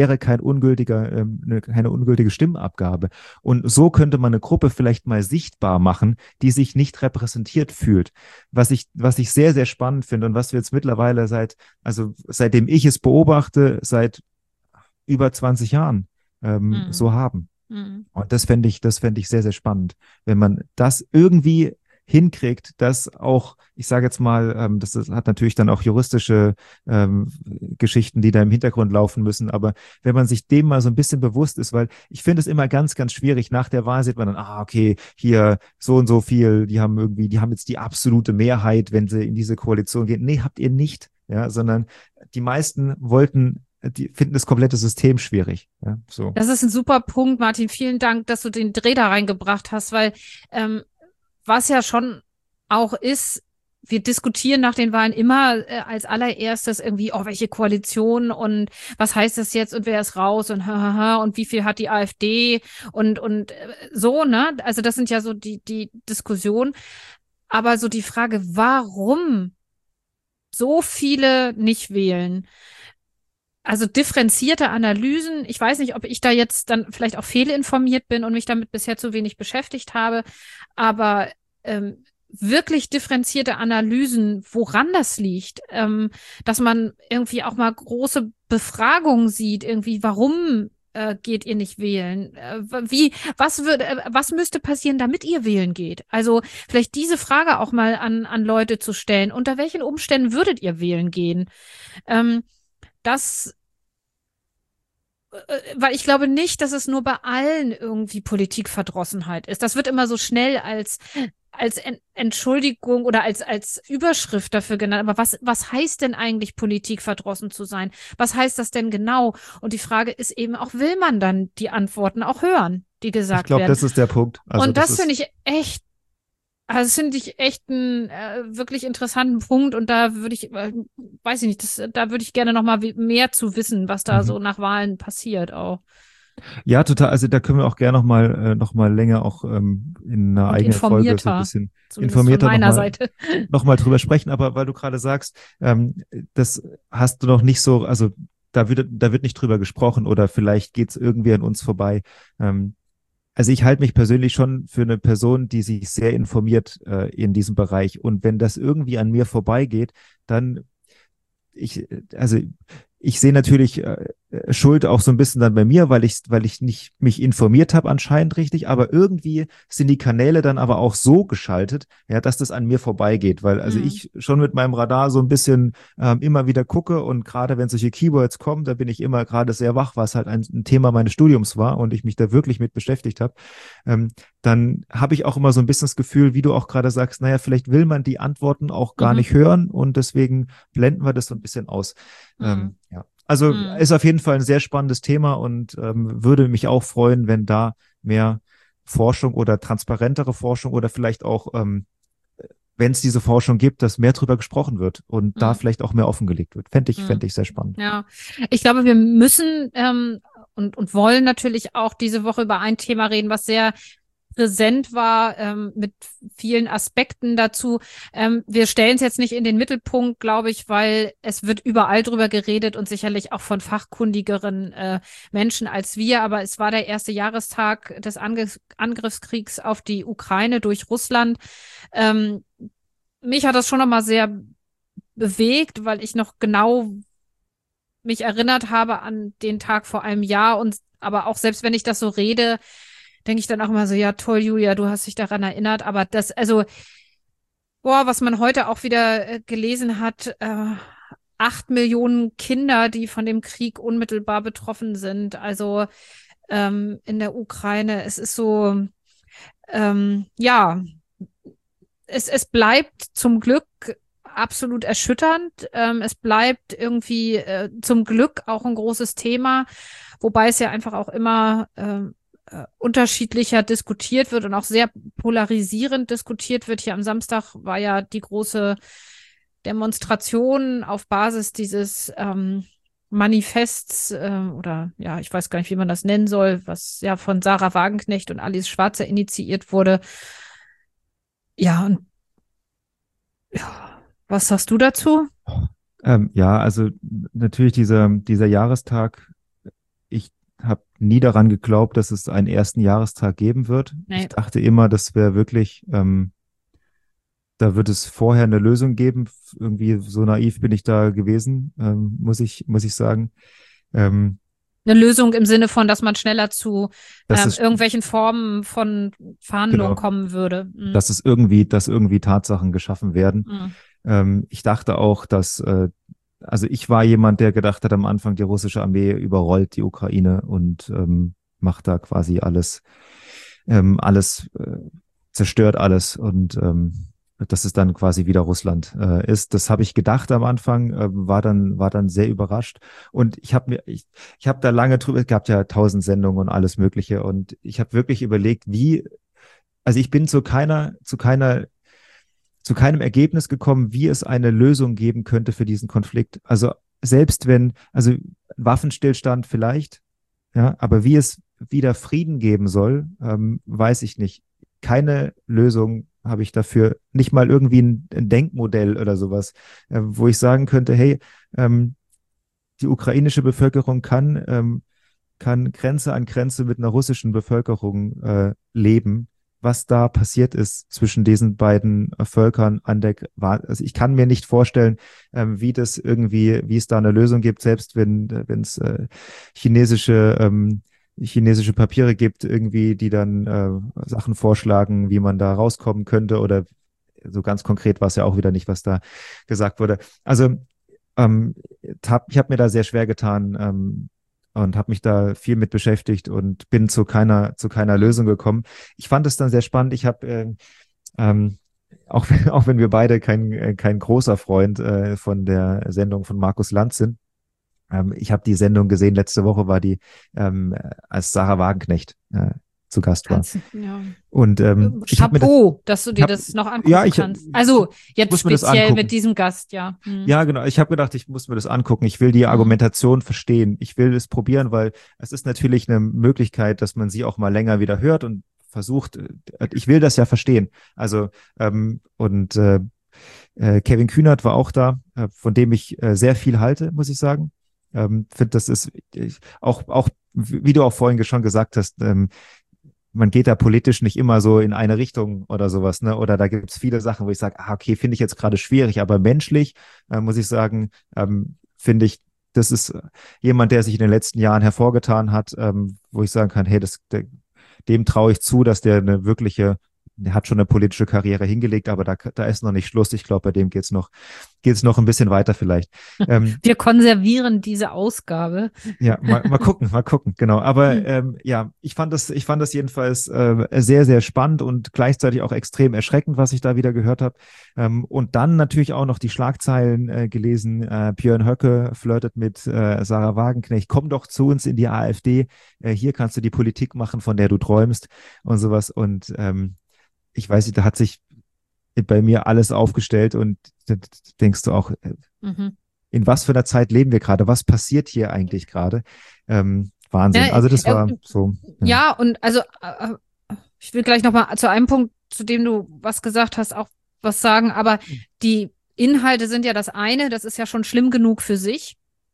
Stimmabgabe. Und so könnte man eine Gruppe vielleicht mal sichtbar machen, die sich nicht repräsentiert fühlt. Was ich sehr, sehr spannend finde und was wir jetzt mittlerweile seitdem ich es beobachte, seit über 20 Jahren so haben. Und das fände ich sehr, sehr spannend, wenn man das irgendwie hinkriegt, dass auch, ich sage jetzt mal, das hat natürlich dann auch juristische Geschichten, die da im Hintergrund laufen müssen, aber wenn man sich dem mal so ein bisschen bewusst ist, weil ich finde es immer ganz, ganz schwierig, nach der Wahl sieht man dann, okay, hier so und so viel, die haben jetzt die absolute Mehrheit, wenn sie in diese Koalition gehen. Nee, habt ihr nicht, ja, sondern die meisten die finden das komplette System schwierig. Ja, so. Das ist ein super Punkt, Martin. Vielen Dank, dass du den Dreh da reingebracht hast, weil was ja schon auch ist, wir diskutieren nach den Wahlen immer als allererstes irgendwie, welche Koalition und was heißt das jetzt und wer ist raus und und wie viel hat die AfD und so, ne? Also das sind ja so die Diskussionen. Aber so die Frage, warum so viele nicht wählen? Also differenzierte Analysen. Ich weiß nicht, ob ich da jetzt dann vielleicht auch fehlinformiert bin und mich damit bisher zu wenig beschäftigt habe, aber wirklich differenzierte Analysen, woran das liegt, dass man irgendwie auch mal große Befragungen sieht, irgendwie, warum geht ihr nicht wählen? Was müsste passieren, damit ihr wählen geht? Also vielleicht diese Frage auch mal an Leute zu stellen. Unter welchen Umständen würdet ihr wählen gehen? Das weil ich glaube nicht, dass es nur bei allen irgendwie Politikverdrossenheit ist. Das wird immer so schnell als Entschuldigung oder als Überschrift dafür genannt. Aber was heißt denn eigentlich politikverdrossen zu sein? Was heißt das denn genau? Und die Frage ist eben auch, will man dann die Antworten auch hören, die Ich gesagt glaube, werden? das ist der Punkt. Also Und das das finde ist, ich echt, also das finde ich echt einen wirklich interessanten Punkt. Und da würde ich, weiß ich nicht, da würde ich gerne noch mal mehr zu wissen, was da mhm. so nach Wahlen passiert auch. Ja, total. Also da können wir auch gerne noch mal länger auch in einer Und eigenen Folge so ein informierter, bisschen zumindest von informierter meiner Seite. noch mal drüber sprechen. Aber weil du gerade sagst, das hast du noch nicht so, also da wird nicht drüber gesprochen oder vielleicht geht es irgendwie an uns vorbei. Ähm, also ich halte mich persönlich schon für eine Person, die sich sehr informiert in diesem Bereich. Und wenn das irgendwie an mir vorbeigeht, dann also ich sehe natürlich Schuld auch so ein bisschen dann bei mir, weil ich nicht mich informiert habe anscheinend richtig, aber irgendwie sind die Kanäle dann aber auch so geschaltet, ja, dass das an mir vorbeigeht, weil also Hm. ich schon mit meinem Radar so ein bisschen immer wieder gucke und gerade wenn solche Keywords kommen, da bin ich immer gerade sehr wach, was halt ein Thema meines Studiums war und ich mich da wirklich mit beschäftigt habe. Ähm, Dann habe ich auch immer so ein bisschen das Gefühl, wie du auch gerade sagst, naja, vielleicht will man die Antworten auch gar Mhm. nicht hören und deswegen blenden wir das so ein bisschen aus. Mhm. Ja. Also Mhm. ist auf jeden Fall ein sehr spannendes Thema und würde mich auch freuen, wenn da mehr Forschung oder transparentere Forschung oder vielleicht auch, wenn es diese Forschung gibt, dass mehr drüber gesprochen wird und da Mhm. vielleicht auch mehr offengelegt wird. Mhm. Fände ich sehr spannend. Ja, ich glaube, wir müssen und wollen natürlich auch diese Woche über ein Thema reden, was sehr präsent war, mit vielen Aspekten dazu. Wir stellen es jetzt nicht in den Mittelpunkt, glaube ich, weil es wird überall drüber geredet und sicherlich auch von fachkundigeren Menschen als wir. Aber es war der erste Jahrestag des Angriffskriegs auf die Ukraine durch Russland. Ähm, Mich hat das schon nochmal sehr bewegt, weil ich noch genau mich erinnert habe an den Tag vor einem Jahr und aber auch selbst wenn ich das so rede, denke ich dann auch immer so, ja toll, Julia, du hast dich daran erinnert, aber das, also, boah, was man heute auch wieder gelesen hat, 8 Millionen Kinder, die von dem Krieg unmittelbar betroffen sind, also in der Ukraine, es ist so, ja, es bleibt zum Glück absolut erschütternd. Es bleibt irgendwie zum Glück auch ein großes Thema, wobei es ja einfach auch immer unterschiedlicher diskutiert wird und auch sehr polarisierend diskutiert wird. Hier am Samstag war ja die große Demonstration auf Basis dieses Manifests oder ja, ich weiß gar nicht, wie man das nennen soll, was ja von Sarah Wagenknecht und Alice Schwarzer initiiert wurde. Ja, und ja, was sagst du dazu? Ja, also natürlich dieser Jahrestag, ich habe nie daran geglaubt, dass es einen ersten Jahrestag geben wird. Ich Nee. dachte immer, das wäre wirklich da wird es vorher eine Lösung geben. Irgendwie so naiv bin ich da gewesen, muss ich sagen. Ähm, Eine Lösung im Sinne von, dass man schneller zu das ist, irgendwelchen Formen von Verhandlungen genau, kommen würde. Mhm. dass irgendwie Tatsachen geschaffen werden. Mhm. Ich dachte auch, also ich war jemand, der gedacht hat am Anfang, die russische Armee überrollt die Ukraine und macht da quasi alles zerstört alles und dass es dann quasi wieder Russland ist. Das habe ich gedacht am Anfang, war dann sehr überrascht. Und ich habe da lange drüber, es gab ja 1000 Sendungen und alles Mögliche. Und ich habe wirklich überlegt, also ich bin zu keinem Ergebnis gekommen, wie es eine Lösung geben könnte für diesen Konflikt. Also selbst wenn, also Waffenstillstand vielleicht, ja, aber wie es wieder Frieden geben soll, weiß ich nicht. Keine Lösung habe ich dafür, nicht mal irgendwie ein Denkmodell oder sowas, wo ich sagen könnte, hey, die ukrainische Bevölkerung kann Grenze an Grenze mit einer russischen Bevölkerung leben. Was da passiert ist zwischen diesen beiden Völkern also ich kann mir nicht vorstellen, wie es da eine Lösung gibt, selbst wenn es chinesische chinesische Papiere gibt, irgendwie, die dann Sachen vorschlagen, wie man da rauskommen könnte oder so ganz konkret war es ja auch wieder nicht, was da gesagt wurde. Also ich habe mir da sehr schwer getan, und habe mich da viel mit beschäftigt und bin zu keiner Lösung gekommen. Ich fand es dann sehr spannend. Ich habe ähm, auch wenn wir beide kein großer Freund von der Sendung von Markus Lanz sind, ich habe die Sendung gesehen, letzte Woche war die, als Sarah Wagenknecht zu Gast war. Ja. Und ich habe mir das, Chapeau, dass du ich dir habe, das noch ja, angucken ich kannst. Also jetzt muss mir das speziell mit angucken. diesem Gast, ja. Ja, genau. Ich habe gedacht, ich muss mir das angucken. Ich will die Mhm. Argumentation verstehen. Ich will es probieren, weil es ist natürlich eine Möglichkeit, dass man sie auch mal länger wieder hört und versucht, ich will das ja verstehen. Also, Kevin Kühnert war auch da, von dem ich sehr viel halte, muss ich sagen. Finde, das ist auch, wie du auch vorhin schon gesagt hast, man geht da politisch nicht immer so in eine Richtung oder sowas, ne? Oder da gibt es viele Sachen, wo ich sage, okay, finde ich jetzt gerade schwierig, aber menschlich muss ich sagen, finde ich, das ist jemand, der sich in den letzten Jahren hervorgetan hat, wo ich sagen kann, hey, dem traue ich zu, dass der hat schon eine politische Karriere hingelegt, aber da ist noch nicht Schluss. Ich glaube, bei dem geht's noch ein bisschen weiter vielleicht. Ähm, Wir konservieren diese Ausgabe. ja, mal gucken, genau. Aber ja, ich fand das jedenfalls sehr, sehr spannend und gleichzeitig auch extrem erschreckend, was ich da wieder gehört habe. Und dann natürlich auch noch die Schlagzeilen gelesen. Björn Höcke flirtet mit Sarah Wagenknecht. Komm doch zu uns in die AfD. Hier kannst du die Politik machen, von der du träumst und sowas. Und ich weiß nicht, da hat sich bei mir alles aufgestellt und da denkst du auch, Mhm. in was für einer Zeit leben wir gerade? Was passiert hier eigentlich gerade? Ja, Wahnsinn. Also das war so, ja. ja, und also ich will gleich nochmal zu einem Punkt, zu dem du was gesagt hast, auch was sagen, aber die Inhalte sind ja das eine, das ist ja schon schlimm genug für sich.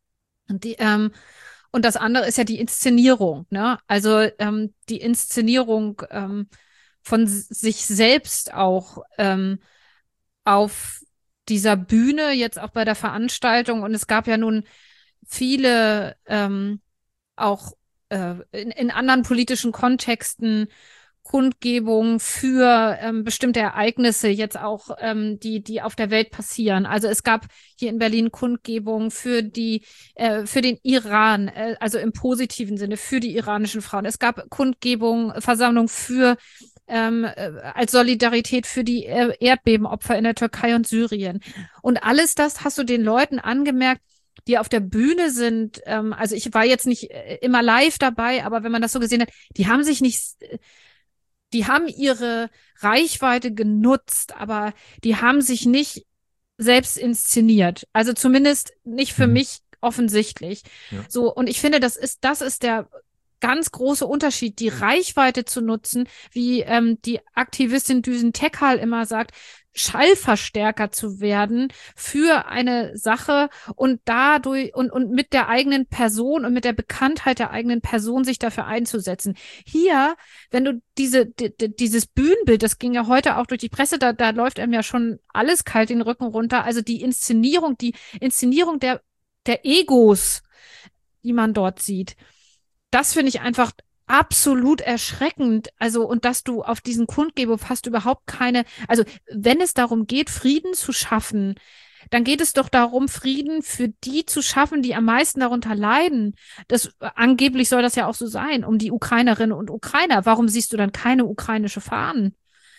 Und das andere ist ja die Inszenierung, ne? Also die Inszenierung von sich selbst auch auf dieser Bühne, jetzt auch bei der Veranstaltung. Und es gab ja nun viele auch in anderen politischen Kontexten Kundgebungen für bestimmte Ereignisse jetzt auch, die auf der Welt passieren. Also es gab hier in Berlin Kundgebungen für den Iran, also im positiven Sinne, für die iranischen Frauen. Es gab Kundgebungen, Versammlungen als Solidarität für die Erdbebenopfer in der Türkei und Syrien. Und alles das hast du den Leuten angemerkt, die auf der Bühne sind. Also ich war jetzt nicht immer live dabei, aber wenn man das so gesehen hat, die haben sich nicht, die haben ihre Reichweite genutzt, aber die haben sich nicht selbst inszeniert. Also zumindest nicht für Mhm. mich offensichtlich. Ja. So, und ich finde, das ist der ganz große Unterschied, die Reichweite zu nutzen, wie die Aktivistin Düsen Teckal immer sagt, Schallverstärker zu werden für eine Sache und dadurch und mit der eigenen Person und mit der Bekanntheit der eigenen Person sich dafür einzusetzen. Hier, wenn du dieses Bühnenbild, das ging ja heute auch durch die Presse, da läuft einem ja schon alles kalt den Rücken runter. Also die Inszenierung der Egos, die man dort sieht, das finde ich einfach absolut erschreckend. Also, und dass du auf diesen Kundgebung fast überhaupt also, wenn es darum geht, Frieden zu schaffen, dann geht es doch darum, Frieden für die zu schaffen, die am meisten darunter leiden. Angeblich soll das ja auch so sein, um die Ukrainerinnen und Ukrainer. Warum siehst du dann keine ukrainische Fahnen?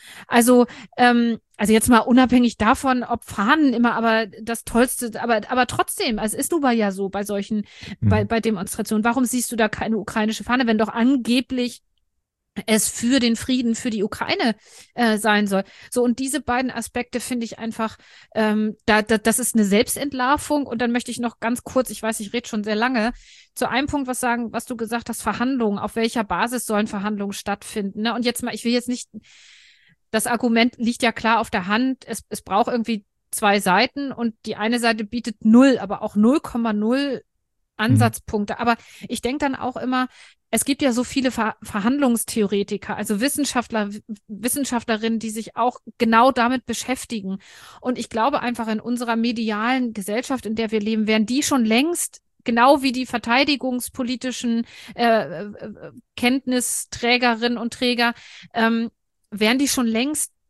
Also jetzt mal unabhängig davon, ob Fahnen immer aber das Tollste, aber trotzdem, es ist nun mal ja so bei Mhm. bei Demonstrationen. Warum siehst du da keine ukrainische Fahne, wenn doch angeblich es für den Frieden, für die Ukraine sein soll? So, und diese beiden Aspekte finde ich einfach, das ist eine Selbstentlarvung. Und dann möchte ich noch ganz kurz, ich weiß, ich rede schon sehr lange, zu einem Punkt was sagen, was du gesagt hast, Verhandlungen. Auf welcher Basis sollen Verhandlungen stattfinden? Ne? Und jetzt mal, ich will jetzt nicht das Argument liegt ja klar auf der Hand. Es braucht irgendwie zwei Seiten und die eine Seite bietet null, aber auch 0,0 Mhm. Ansatzpunkte. Aber ich denke dann auch immer, es gibt ja so viele Verhandlungstheoretiker, also Wissenschaftlerinnen, die sich auch genau damit beschäftigen. Und ich glaube einfach in unserer medialen Gesellschaft, in der wir leben, wären die schon längst genau wie die verteidigungspolitischen Kenntnisträgerinnen und Träger, wären die schon längst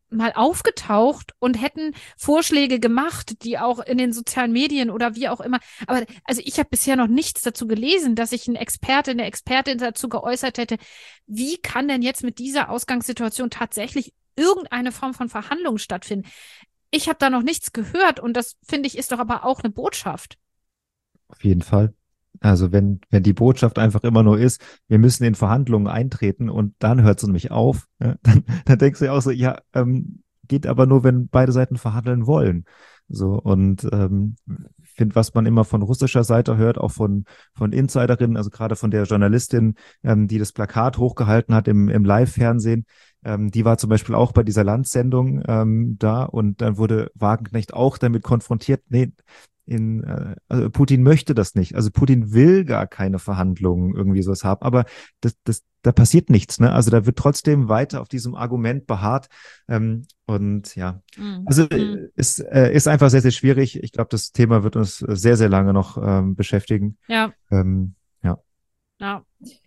mal aufgetaucht und hätten Vorschläge gemacht, die auch in den sozialen Medien oder wie auch immer. Aber also ich habe bisher noch nichts dazu gelesen, dass sich ein Experte, eine Expertin dazu geäußert hätte, wie kann denn jetzt mit dieser Ausgangssituation tatsächlich irgendeine Form von Verhandlung stattfinden? Ich habe da noch nichts gehört und das, finde ich, ist doch aber auch eine Botschaft. Auf jeden Fall. Also wenn die Botschaft einfach immer nur ist, wir müssen in Verhandlungen eintreten und dann hört es nämlich auf, ja, dann denkst du ja auch so, ja, geht aber nur, wenn beide Seiten verhandeln wollen. So, und ich finde, was man immer von russischer Seite hört, auch von Insiderinnen, also gerade von der Journalistin, die das Plakat hochgehalten hat im Live-Fernsehen, die war zum Beispiel auch bei dieser Landsendung da und dann wurde Wagenknecht auch damit konfrontiert, nee, also Putin möchte das nicht. Also Putin will gar keine Verhandlungen irgendwie sowas haben, aber da passiert nichts, ne? Also da wird trotzdem weiter auf diesem Argument beharrt. Und ja, Mm, also mm, ist einfach sehr, sehr schwierig. Ich glaube, das Thema wird uns sehr, sehr lange noch beschäftigen. ja, Ja. ja.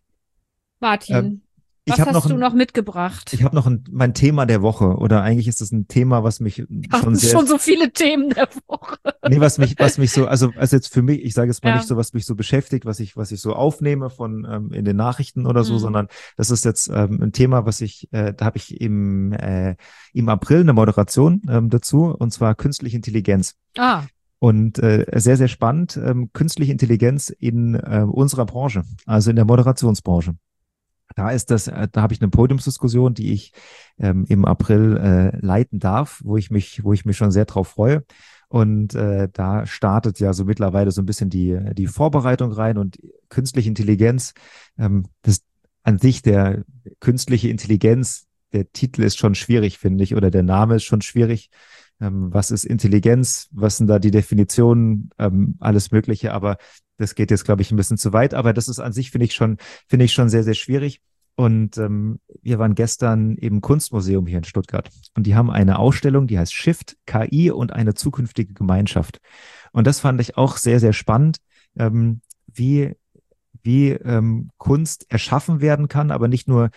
Ähm, Martin, ich was habe noch hast du ein, noch mitgebracht? ich habe noch mein Thema der Woche oder eigentlich ist es ein Thema, was mich Wir schon hatten sehr, schon so viele Themen der Woche. nee, was mich so, also jetzt für mich, ich sage jetzt mal nicht Ja. so, was mich so beschäftigt, was ich so aufnehme von in den Nachrichten oder so, Mm. sondern das ist jetzt ein Thema, da habe ich im April eine Moderation dazu, und zwar künstliche Intelligenz. Ah, Und sehr, sehr spannend, künstliche Intelligenz in unserer Branche, also in der Moderationsbranche. Da habe ich eine Podiumsdiskussion, die ich im April leiten darf, wo ich mich schon sehr drauf freue. Und da startet ja so mittlerweile so ein bisschen die Vorbereitung rein und künstliche Intelligenz, das an sich der künstliche Intelligenz, der Titel ist schon schwierig, finde ich, oder der Name ist schon schwierig. Was ist Intelligenz? Was sind da die Definitionen? Alles Mögliche, aber das geht jetzt, glaube ich, ein bisschen zu weit. Aber das ist an sich, finde ich schon sehr, sehr schwierig. Und wir waren gestern im Kunstmuseum hier in Stuttgart und die haben eine Ausstellung, die heißt Shift, KI und eine zukünftige Gemeinschaft. Und das fand ich auch sehr, sehr spannend, ähm, wie Kunst erschaffen werden kann, aber nicht nur,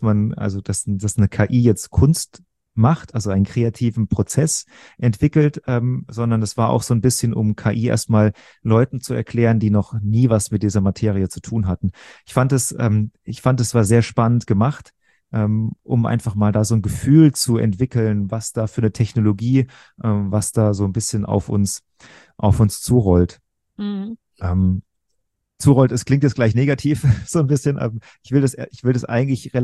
dass eine KI jetzt Kunst macht, also einen kreativen Prozess entwickelt, sondern es war auch so ein bisschen, um KI erstmal Leuten zu erklären, die noch nie was mit dieser Materie zu tun hatten. Ich fand es war sehr spannend gemacht, um einfach mal da so ein Gefühl zu entwickeln, was da für eine Technologie, was da so ein bisschen auf uns zurollt. mm, Ähm, Zurollt, es klingt jetzt gleich negativ, so ein bisschen, aber ich will das eigentlich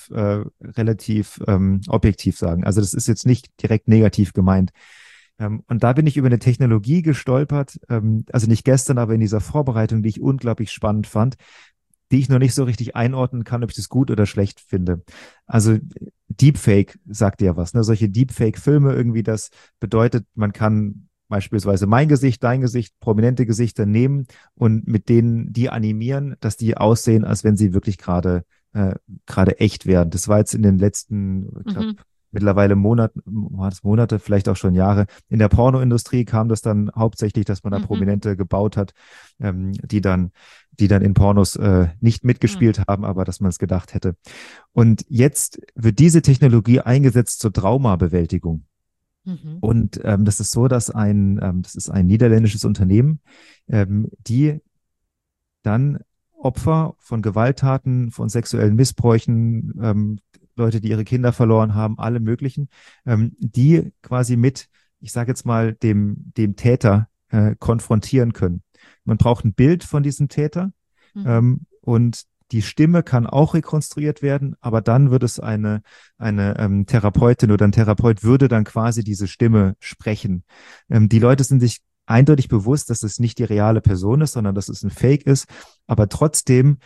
relativ objektiv sagen. Also das ist jetzt nicht direkt negativ gemeint. Und da bin ich über eine Technologie gestolpert, also nicht gestern, aber in dieser Vorbereitung, die ich unglaublich spannend fand, die ich noch nicht so richtig einordnen kann, ob ich das gut oder schlecht finde. Also Deepfake sagt ja was, ne? Solche Deepfake-Filme irgendwie, das bedeutet, man kann beispielsweise mein Gesicht, dein Gesicht, prominente Gesichter nehmen und mit denen die animieren, dass die aussehen, als wenn sie wirklich gerade echt wären. Das war jetzt in den letzten, ich glaube, mhm, mittlerweile Monate, vielleicht auch schon Jahre. In der Pornoindustrie kam das dann hauptsächlich, dass man da mhm, Prominente gebaut hat, die dann in Pornos nicht mm, mitgespielt haben, aber dass man es gedacht hätte. Und jetzt wird diese Technologie eingesetzt zur Traumabewältigung. mhm, Und das ist so, das ist ein niederländisches Unternehmen, die dann Opfer von Gewalttaten, von sexuellen Missbräuchen, Leute, die ihre Kinder verloren haben, alle möglichen, die quasi mit, ich sage jetzt mal, dem Täter konfrontieren können. Man braucht ein Bild von diesem Täter, mhm, und die Stimme kann auch rekonstruiert werden, aber dann wird es eine Therapeutin oder ein Therapeut würde dann quasi diese Stimme sprechen. Die Leute sind sich eindeutig bewusst, dass es nicht die reale Person ist, sondern dass es ein Fake ist. Aber trotzdem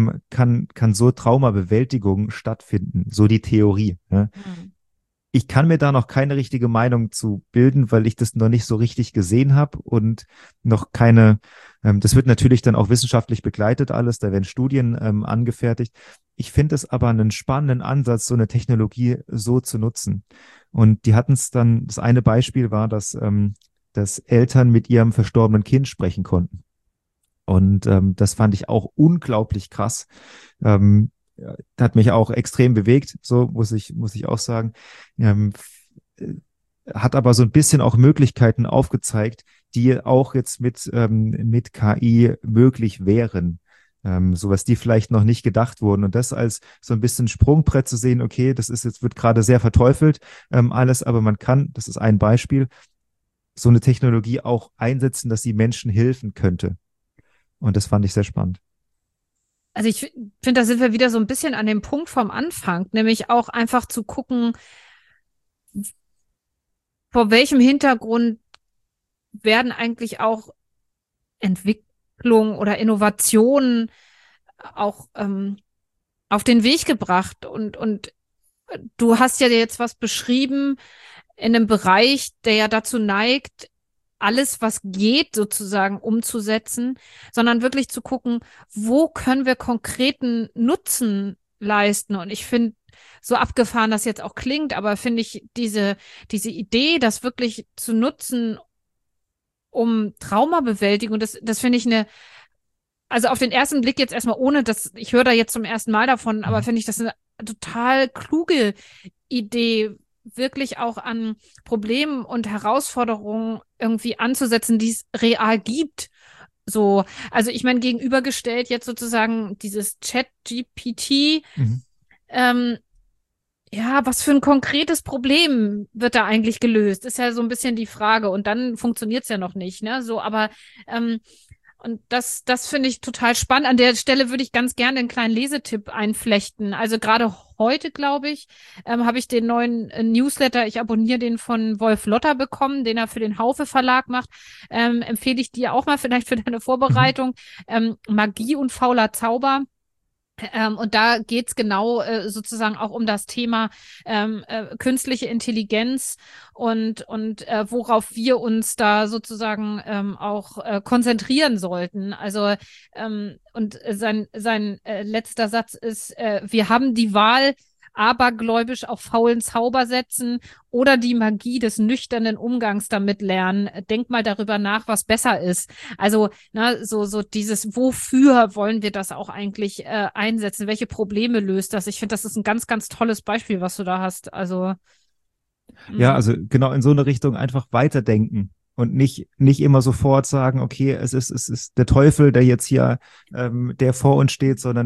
kann so Traumabewältigung stattfinden, so die Theorie. Ja. mm, Ich kann mir da noch keine richtige Meinung zu bilden, weil ich das noch nicht so richtig gesehen habe und noch das wird natürlich dann auch wissenschaftlich begleitet alles, da werden Studien angefertigt. Ich finde es aber einen spannenden Ansatz, so eine Technologie so zu nutzen. Und die hatten es dann, das eine Beispiel war, dass Eltern mit ihrem verstorbenen Kind sprechen konnten. Und das fand ich auch unglaublich krass. Ja, hat mich auch extrem bewegt, so muss ich auch sagen. Ähm, hat aber so ein bisschen auch Möglichkeiten aufgezeigt, die auch jetzt mit KI möglich wären. Sowas, die vielleicht noch nicht gedacht wurden. Und das als so ein bisschen Sprungbrett zu sehen, okay, das ist jetzt, wird gerade sehr verteufelt, alles, aber man kann, das ist ein Beispiel, so eine Technologie auch einsetzen, dass sie Menschen helfen könnte. Und das fand ich sehr spannend. Also ich finde, da sind wir wieder so ein bisschen an dem Punkt vom Anfang, nämlich auch einfach zu gucken, vor welchem Hintergrund werden eigentlich auch Entwicklung oder Innovationen auch auf den Weg gebracht. Und du hast ja jetzt was beschrieben in einem Bereich, der ja dazu neigt, alles, was geht, sozusagen umzusetzen, sondern wirklich zu gucken, wo können wir konkreten Nutzen leisten. Und ich finde, so abgefahren das jetzt auch klingt, aber finde ich diese Idee, das wirklich zu nutzen, um Traumabewältigung, das finde ich also auf den ersten Blick jetzt erstmal ohne, dass ich höre da jetzt zum ersten Mal davon, aber Mhm. finde ich das eine total kluge Idee, wirklich auch an Problemen und Herausforderungen irgendwie anzusetzen, die es real gibt. So, also ich meine, gegenübergestellt jetzt sozusagen dieses Chat-GPT, Mhm. ähm, ja, was für ein konkretes Problem wird da eigentlich gelöst? Ist ja so ein bisschen die Frage. Und dann funktioniert es ja noch nicht, ne? So, aber und das finde ich total spannend. An der Stelle würde ich ganz gerne einen kleinen Lesetipp einflechten. Also gerade heute, glaube ich, habe ich den neuen Newsletter, ich abonniere den von Wolf Lotter bekommen, den er für den Haufe Verlag macht. Empfehle ich dir auch mal vielleicht für deine Mhm. Vorbereitung. Magie und fauler Zauber. Und da geht's genau sozusagen auch um das Thema künstliche Intelligenz und worauf wir uns da sozusagen auch konzentrieren sollten. Also und sein letzter Satz ist, wir haben die Wahl, abergläubisch auf faulen Zauber setzen oder die Magie des nüchternen Umgangs damit lernen. Denk mal darüber nach, was besser ist. Also so dieses, wofür wollen wir das auch eigentlich einsetzen? Welche Probleme löst das? Ich finde, das ist ein ganz, ganz tolles Beispiel, was du da hast. Also, Ja, mh, also genau in so eine Richtung einfach weiterdenken und nicht immer sofort sagen, okay, es ist der Teufel, der jetzt hier, der vor uns steht, sondern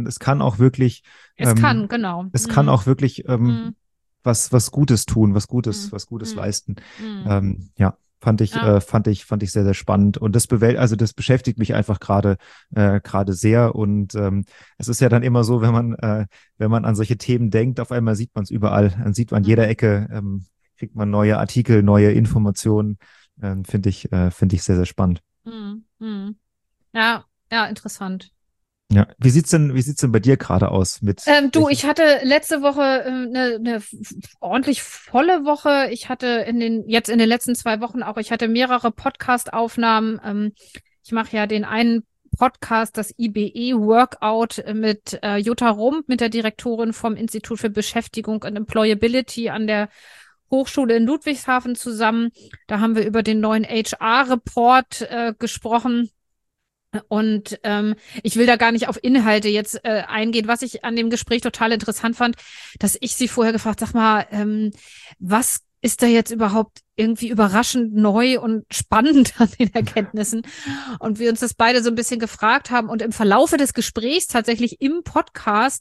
es kann, genau. es kann auch wirklich Mh, was Gutes tun, mh, was Gutes mh, leisten. mh. Ja, Ja. fand ich sehr, sehr spannend. Und also das beschäftigt mich einfach gerade sehr. Und es ist ja dann immer so, wenn man an solche Themen denkt, auf einmal sieht man es überall. Dann sieht man an jeder Mh, Ecke, kriegt man neue Artikel, neue Informationen. Finde ich sehr, sehr spannend. mh. Ja, ja, interessant. Ja. Wie sieht's denn bei dir gerade aus mit Du, welchen? ich hatte letzte Woche eine ordentlich volle Woche. Ich hatte jetzt in den letzten 2 Wochen auch, ich hatte mehrere Podcast-Aufnahmen. Ich mache ja den einen Podcast, das IBE-Workout mit Jutta Rump, mit der Direktorin vom Institut für Beschäftigung und Employability an der Hochschule in Ludwigshafen zusammen. Da haben wir über den neuen HR-Report gesprochen. Und ich will da gar nicht auf Inhalte jetzt eingehen. Was ich an dem Gespräch total interessant fand, dass ich sie vorher gefragt, sag mal, was ist da jetzt überhaupt irgendwie überraschend neu und spannend an den Erkenntnissen? Und wir uns das beide so ein bisschen gefragt haben und im Verlaufe des Gesprächs tatsächlich im Podcast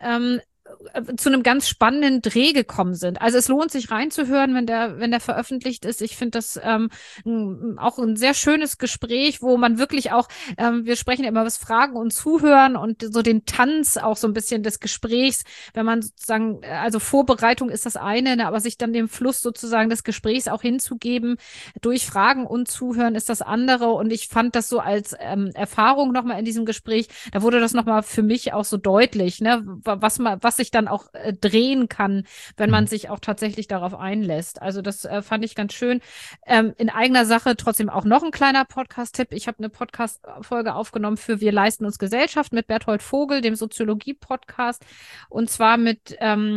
zu einem ganz spannenden Dreh gekommen sind. Also es lohnt sich reinzuhören, wenn der veröffentlicht ist. Ich finde das auch ein sehr schönes Gespräch, wo man wirklich auch, wir sprechen ja immer was Fragen und Zuhören und so den Tanz auch so ein bisschen des Gesprächs, wenn man sozusagen, also Vorbereitung ist das eine, ne, aber sich dann dem Fluss sozusagen des Gesprächs auch hinzugeben, durch Fragen und Zuhören ist das andere. Und ich fand das so als Erfahrung nochmal in diesem Gespräch, da wurde das nochmal für mich auch so deutlich, ne, was sich dann auch drehen kann, wenn man Mhm. sich auch tatsächlich darauf einlässt. Also das fand ich ganz schön. In eigener Sache trotzdem auch noch ein kleiner Podcast-Tipp. Ich habe eine Podcast-Folge aufgenommen für Wir leisten uns Gesellschaft mit Berthold Vogel, dem Soziologie-Podcast, und zwar mit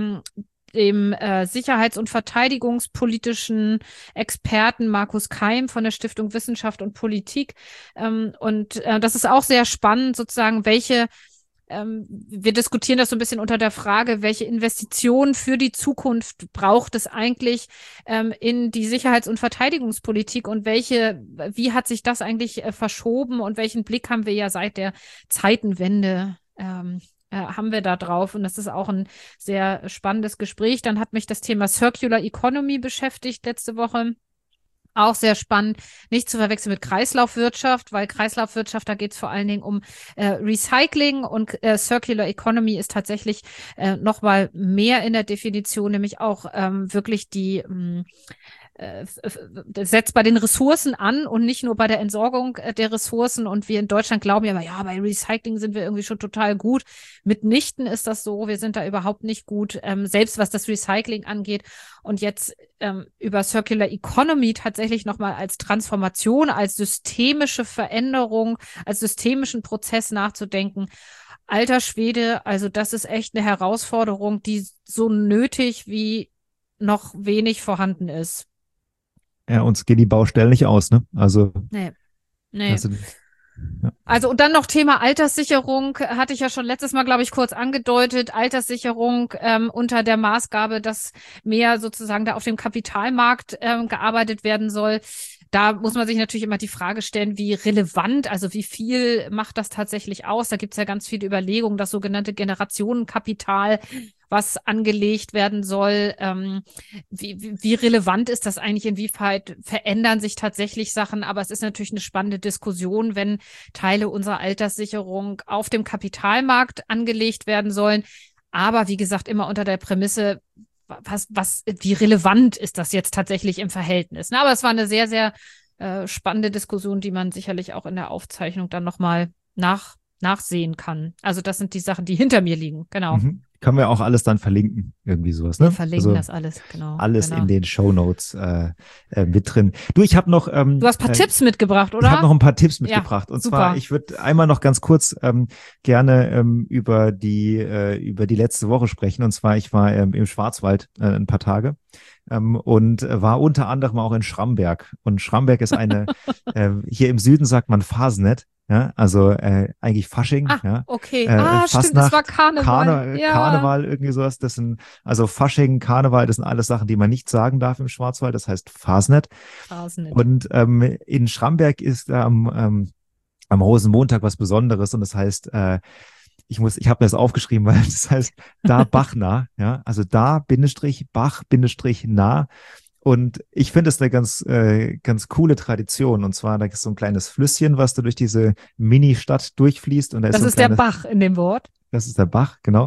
dem sicherheits- und verteidigungspolitischen Experten Markus Keim von der Stiftung Wissenschaft und Politik. Und das ist auch sehr spannend, sozusagen, welche wir diskutieren das so ein bisschen unter der Frage, welche Investitionen für die Zukunft braucht es eigentlich in die Sicherheits- und Verteidigungspolitik und wie hat sich das eigentlich verschoben und welchen Blick haben wir ja seit der Zeitenwende haben wir da drauf. Und das ist auch ein sehr spannendes Gespräch. Dann hat mich das Thema Circular Economy beschäftigt letzte Woche. Auch sehr spannend, nicht zu verwechseln mit Kreislaufwirtschaft, weil Kreislaufwirtschaft, da geht es vor allen Dingen um Recycling und Circular Economy ist tatsächlich noch mal mehr in der Definition, nämlich auch wirklich die setzt bei den Ressourcen an und nicht nur bei der Entsorgung der Ressourcen. Und wir in Deutschland glauben ja immer, ja, bei Recycling sind wir irgendwie schon total gut. Mitnichten ist das so. Wir sind da überhaupt nicht gut, selbst was das Recycling angeht. Und jetzt über Circular Economy tatsächlich nochmal als Transformation, als systemische Veränderung, als systemischen Prozess nachzudenken. Alter Schwede, also das ist echt eine Herausforderung, die so nötig wie noch wenig vorhanden ist. Ja, uns gehen die Baustellen nicht aus, ne? Also, Nee. also ja. Also und dann noch Thema Alterssicherung, hatte ich ja schon letztes Mal, glaube ich, kurz angedeutet. Alterssicherung unter der Maßgabe, dass mehr sozusagen da auf dem Kapitalmarkt gearbeitet werden soll. Da muss man sich natürlich immer die Frage stellen, wie relevant, also wie viel macht das tatsächlich aus? Da gibt es ja ganz viele Überlegungen, das sogenannte Generationenkapital, was angelegt werden soll. Wie relevant ist das eigentlich? Inwieweit verändern sich tatsächlich Sachen? Aber es ist natürlich eine spannende Diskussion, wenn Teile unserer Alterssicherung auf dem Kapitalmarkt angelegt werden sollen. Aber wie gesagt, immer unter der Prämisse, wie relevant ist das jetzt tatsächlich im Verhältnis? Na, aber es war eine sehr, sehr spannende Diskussion, die man sicherlich auch in der Aufzeichnung dann nochmal nachsehen kann. Also das sind die Sachen, die hinter mir liegen. Genau. Mhm. Können wir auch alles dann verlinken, irgendwie sowas, ne? Wir verlinken das alles, genau. Alles in den Shownotes mit drin. Du, ich habe noch du hast ein paar Tipps mitgebracht, oder? Ich habe noch ein paar Tipps mitgebracht. Ja, und super. zwar, ich würde einmal noch ganz kurz gerne über die letzte Woche sprechen. Und zwar, ich war im Schwarzwald ein paar Tage und war unter anderem auch in Schramberg. Und Schramberg ist eine, hier im Süden sagt man Fasnet. Ja, also eigentlich Fasching, ja. Okay. Fastnacht, Stimmt, das war Karneval. Ja. Karneval, irgendwie sowas. Das sind, also Fasching, Karneval, das sind alles Sachen, die man nicht sagen darf im Schwarzwald. Das heißt Fasnet. Und in Schramberg ist am Rosenmontag was Besonderes und das heißt, ich habe mir das aufgeschrieben, weil das heißt da Bachna, ja, also da Bindestrich Bach Bindestrich nah. Und ich finde es eine ganz coole Tradition. Und zwar, da ist so ein kleines Flüsschen, was da durch diese Mini-Stadt durchfließt. Und da ist das so ist der Bach in dem Wort. Das ist der Bach, genau.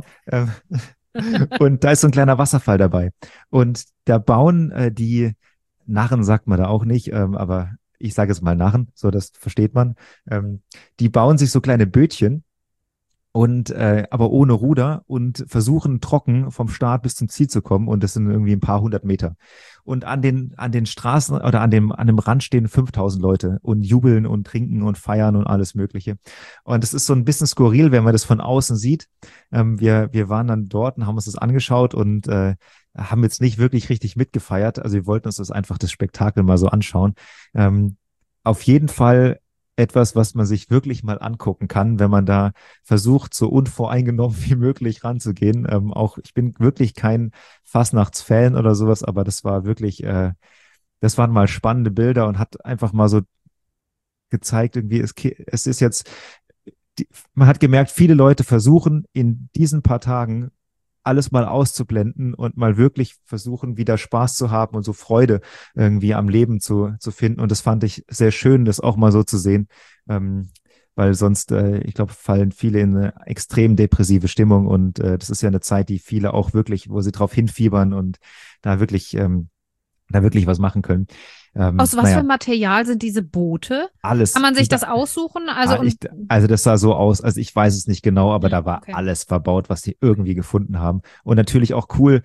Und da ist so ein kleiner Wasserfall dabei. Und da bauen die Narren, sagt man da auch nicht, aber ich sage es mal Narren, so das versteht man. Die bauen sich so kleine Bötchen und aber ohne Ruder und versuchen trocken vom Start bis zum Ziel zu kommen und das sind irgendwie ein paar hundert Meter. Und an den Straßen oder an dem Rand stehen 5000 Leute und jubeln und trinken und feiern und alles Mögliche. Und es ist so ein bisschen skurril, wenn man das von außen sieht. Wir waren dann dort und haben uns das angeschaut und haben jetzt nicht wirklich richtig mitgefeiert. Also wir wollten uns das Spektakel mal so anschauen. Auf jeden Fall etwas, was man sich wirklich mal angucken kann, wenn man da versucht, so unvoreingenommen wie möglich ranzugehen. Auch ich bin wirklich kein Fastnachtsfan oder sowas, aber das war wirklich, das waren mal spannende Bilder und hat einfach mal so gezeigt, irgendwie, es ist jetzt, man hat gemerkt, viele Leute versuchen in diesen paar Tagen alles mal auszublenden und mal wirklich versuchen, wieder Spaß zu haben und so Freude irgendwie am Leben zu finden. Und das fand ich sehr schön, das auch mal so zu sehen, weil sonst, ich glaube, fallen viele in eine extrem depressive Stimmung. Und das ist ja eine Zeit, die viele auch wirklich, wo sie drauf hinfiebern und da wirklich was machen können. Aus was für Material sind diese Boote? Alles. Kann man sich das aussuchen? Also das sah so aus, also ich weiß es nicht genau, aber da war alles verbaut, was die irgendwie gefunden haben. Und natürlich auch cool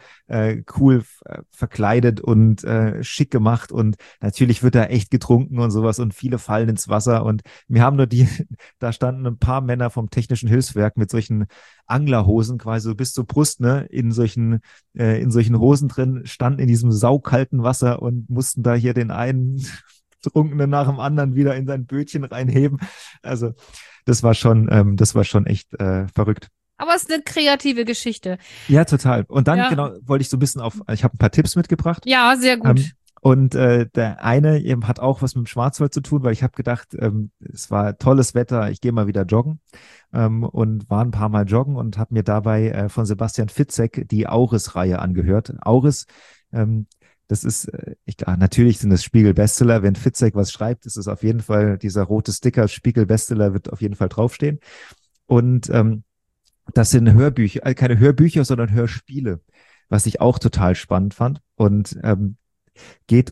verkleidet und schick gemacht. Und natürlich wird da echt getrunken und sowas und viele fallen ins Wasser. Und wir haben da standen ein paar Männer vom Technischen Hilfswerk mit solchen Anglerhosen quasi so bis zur Brust, ne, in solchen Hosen drin, standen in diesem saukalten Wasser und mussten da hier den einen Betrunkene nach dem anderen wieder in sein Bötchen reinheben. Also das war schon echt verrückt. Aber es ist eine kreative Geschichte. Ja, total. Und dann, Ja, genau, wollte ich so ein bisschen ich habe ein paar Tipps mitgebracht. ja, sehr gut. Und der eine eben hat auch was mit dem Schwarzwald zu tun, weil ich habe gedacht, es war tolles Wetter, ich gehe mal wieder joggen und war ein paar Mal joggen und habe mir dabei von Sebastian Fitzek die Auris-Reihe angehört. Auris, das ist, natürlich sind es Spiegel-Bestseller. Wenn Fitzek was schreibt, ist es auf jeden Fall dieser rote Sticker, Spiegel-Bestseller wird auf jeden Fall draufstehen. Und das sind Hörbücher, keine Hörbücher, sondern Hörspiele, was ich auch total spannend fand. Und geht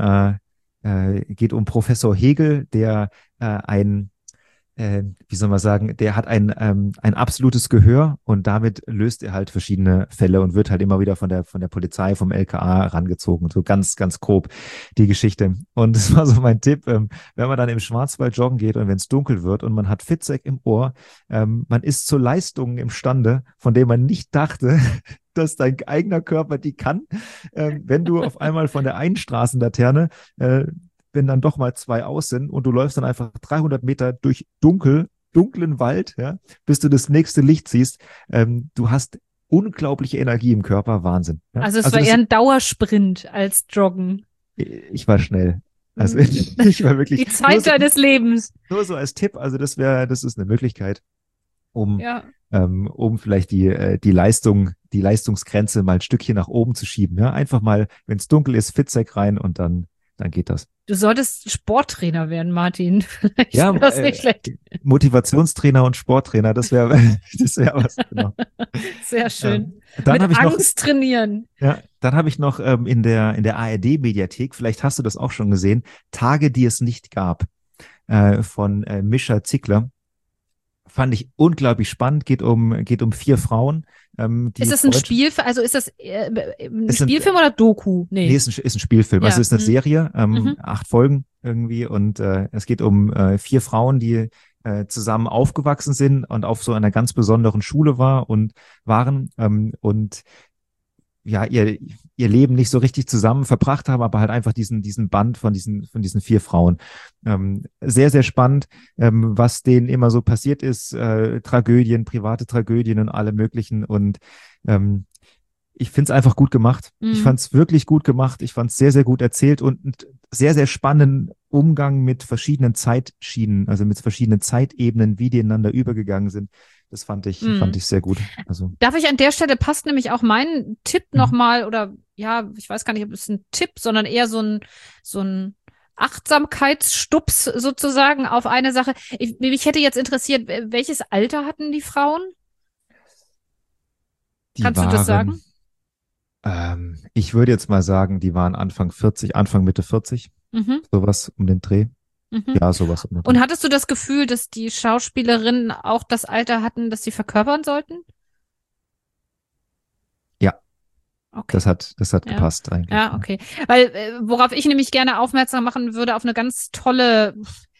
um Professor Hegel, der wie soll man sagen, der hat ein absolutes Gehör und damit löst er halt verschiedene Fälle und wird halt immer wieder von der Polizei, vom LKA rangezogen. So ganz, ganz grob die Geschichte. Und das war so mein Tipp, wenn man dann im Schwarzwald joggen geht und wenn es dunkel wird und man hat Fitzek im Ohr, man ist zu Leistungen imstande, von denen man nicht dachte, dass dein eigener Körper die kann, wenn du auf einmal von der einen Straßenlaterne wenn dann doch mal zwei aus sind und du läufst dann einfach 300 Meter durch dunklen Wald, ja, bis du das nächste Licht siehst. Du hast unglaubliche Energie im Körper, Wahnsinn. Ja? Also es war eher ein Dauersprint als Joggen. Ich war schnell. Also ich war wirklich. Die Zeit deines Lebens. Nur so als Tipp, also das ist eine Möglichkeit, um vielleicht die Leistungsgrenze mal ein Stückchen nach oben zu schieben. Ja? Einfach mal, wenn es dunkel ist, Fitzek rein und dann geht das. Du solltest Sporttrainer werden, Martin. Vielleicht ja, das nicht schlecht. Motivationstrainer und Sporttrainer, das wäre was. Genau. Sehr schön. Dann Mit Angst trainieren. Ja, dann habe ich noch in der ARD-Mediathek, vielleicht hast du das auch schon gesehen, Tage, die es nicht gab, von Mischa Zickler. Fand ich unglaublich spannend, geht um 4 Frauen. Ist das ein Spielfilm? Also ist das ein Spielfilm oder Doku? Nee, ist ein Spielfilm. Ja. Also es ist eine Serie, 8 Folgen irgendwie und es geht um 4 Frauen, die zusammen aufgewachsen sind und auf so einer ganz besonderen Schule waren und ja, ihr Leben nicht so richtig zusammen verbracht haben, aber halt einfach diesen Band von diesen 4 Frauen. Sehr, sehr spannend, was denen immer so passiert ist, Tragödien, private Tragödien und alle möglichen und ich finde es einfach gut gemacht. Ich fand es wirklich gut gemacht. Ich fand es sehr, sehr gut erzählt und einen sehr, sehr spannenden Umgang mit verschiedenen Zeitschienen, also mit verschiedenen Zeitebenen, wie die ineinander übergegangen sind. Das fand ich sehr gut. Also. Darf ich an der Stelle, passt nämlich auch mein Tipp nochmal, oder ja, ich weiß gar nicht, ob es ein Tipp, sondern eher so ein Achtsamkeitsstups sozusagen auf eine Sache. Mich hätte jetzt interessiert, welches Alter hatten die Frauen? Kannst du das sagen? Ich würde jetzt mal sagen, die waren Anfang Mitte 40, sowas um den Dreh. Ja, sowas. Und hattest du das Gefühl, dass die Schauspielerinnen auch das Alter hatten, das sie verkörpern sollten? Ja. Okay. Das hat gepasst eigentlich. Ja, okay. Weil, worauf ich nämlich gerne aufmerksam machen würde, auf eine ganz tolle,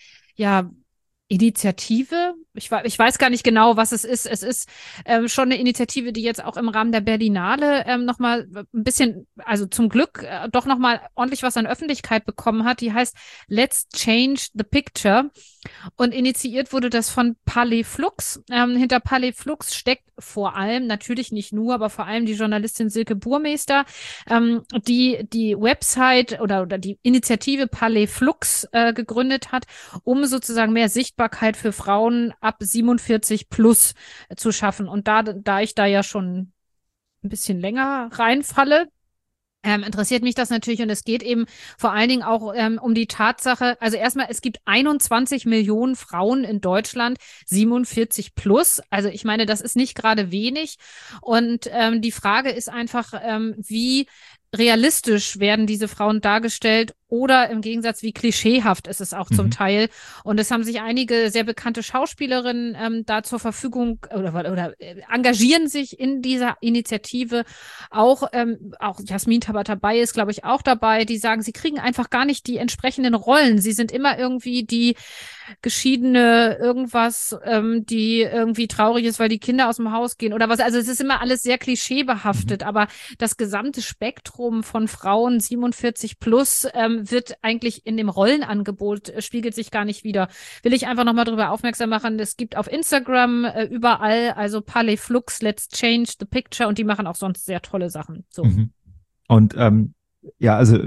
Initiative. Ich weiß gar nicht genau, was es ist. Es ist schon eine Initiative, die jetzt auch im Rahmen der Berlinale nochmal ein bisschen, also zum Glück doch nochmal ordentlich was an Öffentlichkeit bekommen hat. Die heißt Let's Change the Picture. Und initiiert wurde das von Palais Flux. Hinter Palais Flux steckt vor allem, natürlich nicht nur, aber vor allem die Journalistin Silke Burmeister, die Website oder die Initiative Palais Flux gegründet hat, um sozusagen mehr Sichtbarkeit für Frauen ab 47 plus zu schaffen. Und da ich da ja schon ein bisschen länger reinfalle, interessiert mich das natürlich und es geht eben vor allen Dingen auch um die Tatsache, also erstmal, es gibt 21 Millionen Frauen in Deutschland, 47 plus, also ich meine, das ist nicht gerade wenig und die Frage ist einfach, wie realistisch werden diese Frauen dargestellt oder im Gegensatz, wie klischeehaft ist es auch zum Teil. Und es haben sich einige sehr bekannte Schauspielerinnen da zur Verfügung oder engagieren sich in dieser Initiative. Auch Jasmin Tabatabai ist, glaube ich, auch dabei. Die sagen, sie kriegen einfach gar nicht die entsprechenden Rollen. Sie sind immer irgendwie die geschiedene irgendwas, die irgendwie traurig ist, weil die Kinder aus dem Haus gehen oder was. Also es ist immer alles sehr klischeebehaftet, aber das gesamte Spektrum von Frauen 47 plus wird eigentlich in dem Rollenangebot, spiegelt sich gar nicht wieder. Will ich einfach nochmal darüber aufmerksam machen, es gibt auf Instagram überall, also Parley Flux, Let's Change the Picture und die machen auch sonst sehr tolle Sachen. So. Mhm. Und ja, also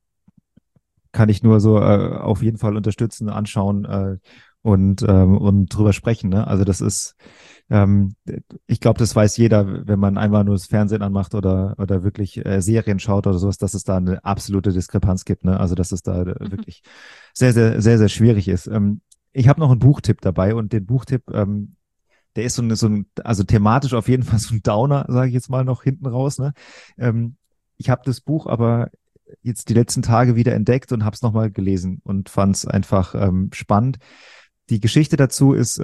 kann ich nur so auf jeden Fall unterstützen, anschauen und drüber sprechen. Ne? Also das ist, ähm, ich glaube, das weiß jeder, wenn man einmal nur das Fernsehen anmacht oder wirklich Serien schaut oder sowas, dass es da eine absolute Diskrepanz gibt. Ne? Also dass es da wirklich sehr, sehr, sehr, sehr schwierig ist. Ich habe noch einen Buchtipp dabei und den Buchtipp, der ist also thematisch auf jeden Fall so ein Downer, sage ich jetzt mal noch hinten raus. Ne? Ich habe das Buch aber jetzt die letzten Tage wieder entdeckt und habe es nochmal gelesen und fand es einfach spannend. Die Geschichte dazu ist,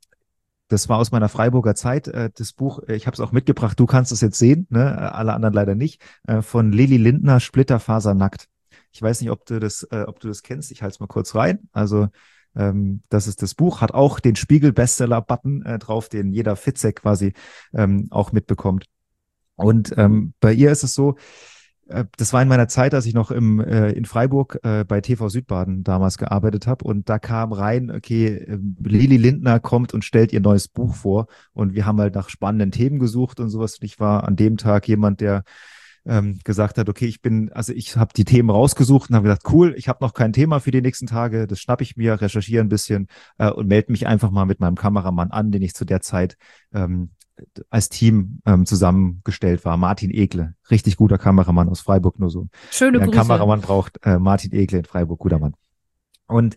das war aus meiner Freiburger Zeit, das Buch, ich habe es auch mitgebracht, du kannst es jetzt sehen, ne? Alle anderen leider nicht, von Lili Lindner, Splitterfasernackt. Ich weiß nicht, ob du das kennst, ich halte es mal kurz rein. Also das ist das Buch, hat auch den Spiegel-Bestseller-Button drauf, den jeder Fitzek quasi auch mitbekommt. Und bei ihr ist es so, das war in meiner Zeit, als ich noch in Freiburg bei TV Südbaden damals gearbeitet habe. Und da kam rein, okay, Lili Lindner kommt und stellt ihr neues Buch vor. Und wir haben halt nach spannenden Themen gesucht und sowas. Und ich war an dem Tag jemand, der gesagt hat, okay, ich habe die Themen rausgesucht und habe gedacht, cool, ich habe noch kein Thema für die nächsten Tage, das schnappe ich mir, recherchiere ein bisschen und melde mich einfach mal mit meinem Kameramann an, den ich zu der Zeit als Team zusammengestellt war. Martin Ekle, richtig guter Kameramann aus Freiburg, nur so. Schöne Wer einen Grüße. Kameramann braucht, Martin Ekle in Freiburg, guter Mann. Und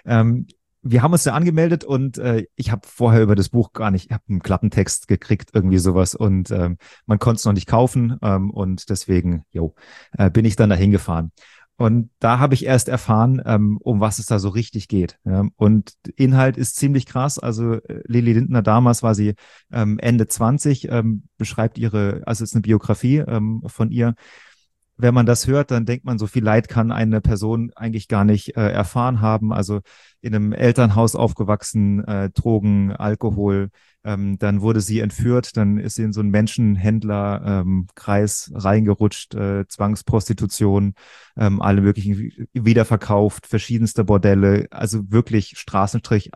wir haben uns da angemeldet und ich habe vorher über das Buch ich habe einen Klappentext gekriegt, irgendwie sowas und man konnte es noch nicht kaufen und deswegen, bin ich dann da hingefahren. Und da habe ich erst erfahren, um was es da so richtig geht. Ja. Und Inhalt ist ziemlich krass. Also Lili Lindner damals war sie Ende 20, beschreibt also es ist eine Biografie von ihr. Wenn man das hört, dann denkt man, so viel Leid kann eine Person eigentlich gar nicht erfahren haben. Also in einem Elternhaus aufgewachsen, Drogen, Alkohol, dann wurde sie entführt, dann ist sie in so einen Menschenhändlerkreis reingerutscht, Zwangsprostitution, alle möglichen wiederverkauft, verschiedenste Bordelle, also wirklich Straßenstrich.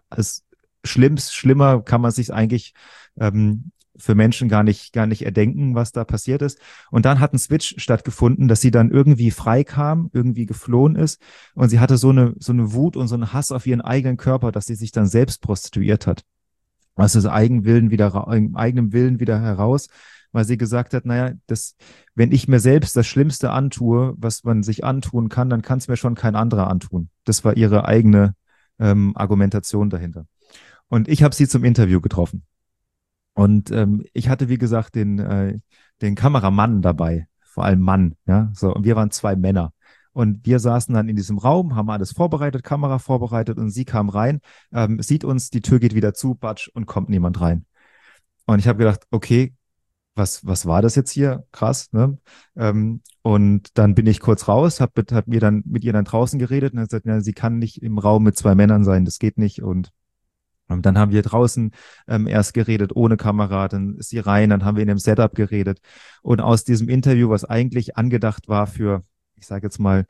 Schlimmer kann man sich eigentlich für Menschen gar nicht erdenken, was da passiert ist. Und dann hat ein Switch stattgefunden, dass sie dann irgendwie frei kam, irgendwie geflohen ist. Und sie hatte so eine Wut und so einen Hass auf ihren eigenen Körper, dass sie sich dann selbst prostituiert hat. Also das eigenen Willen wieder heraus, weil sie gesagt hat, naja, wenn ich mir selbst das Schlimmste antue, was man sich antun kann, dann kann es mir schon kein anderer antun. Das war ihre eigene Argumentation dahinter. Und ich habe sie zum Interview getroffen. Und ich hatte, wie gesagt, den Kameramann dabei, vor allem Mann, ja, so. Und wir waren zwei Männer. Und wir saßen dann in diesem Raum, haben alles vorbereitet, Kamera vorbereitet und sie kam rein, sieht uns, die Tür geht wieder zu, batsch, und kommt niemand rein. Und ich habe gedacht, okay, was war das jetzt hier? Krass, ne? Und dann bin ich kurz raus, hab mit ihr dann draußen geredet und hat gesagt, ja, sie kann nicht im Raum mit zwei Männern sein, das geht nicht. Und dann haben wir draußen erst geredet ohne Kamera, dann ist sie rein, dann haben wir in dem Setup geredet. Und aus diesem Interview, was eigentlich angedacht war für, ich sage jetzt mal,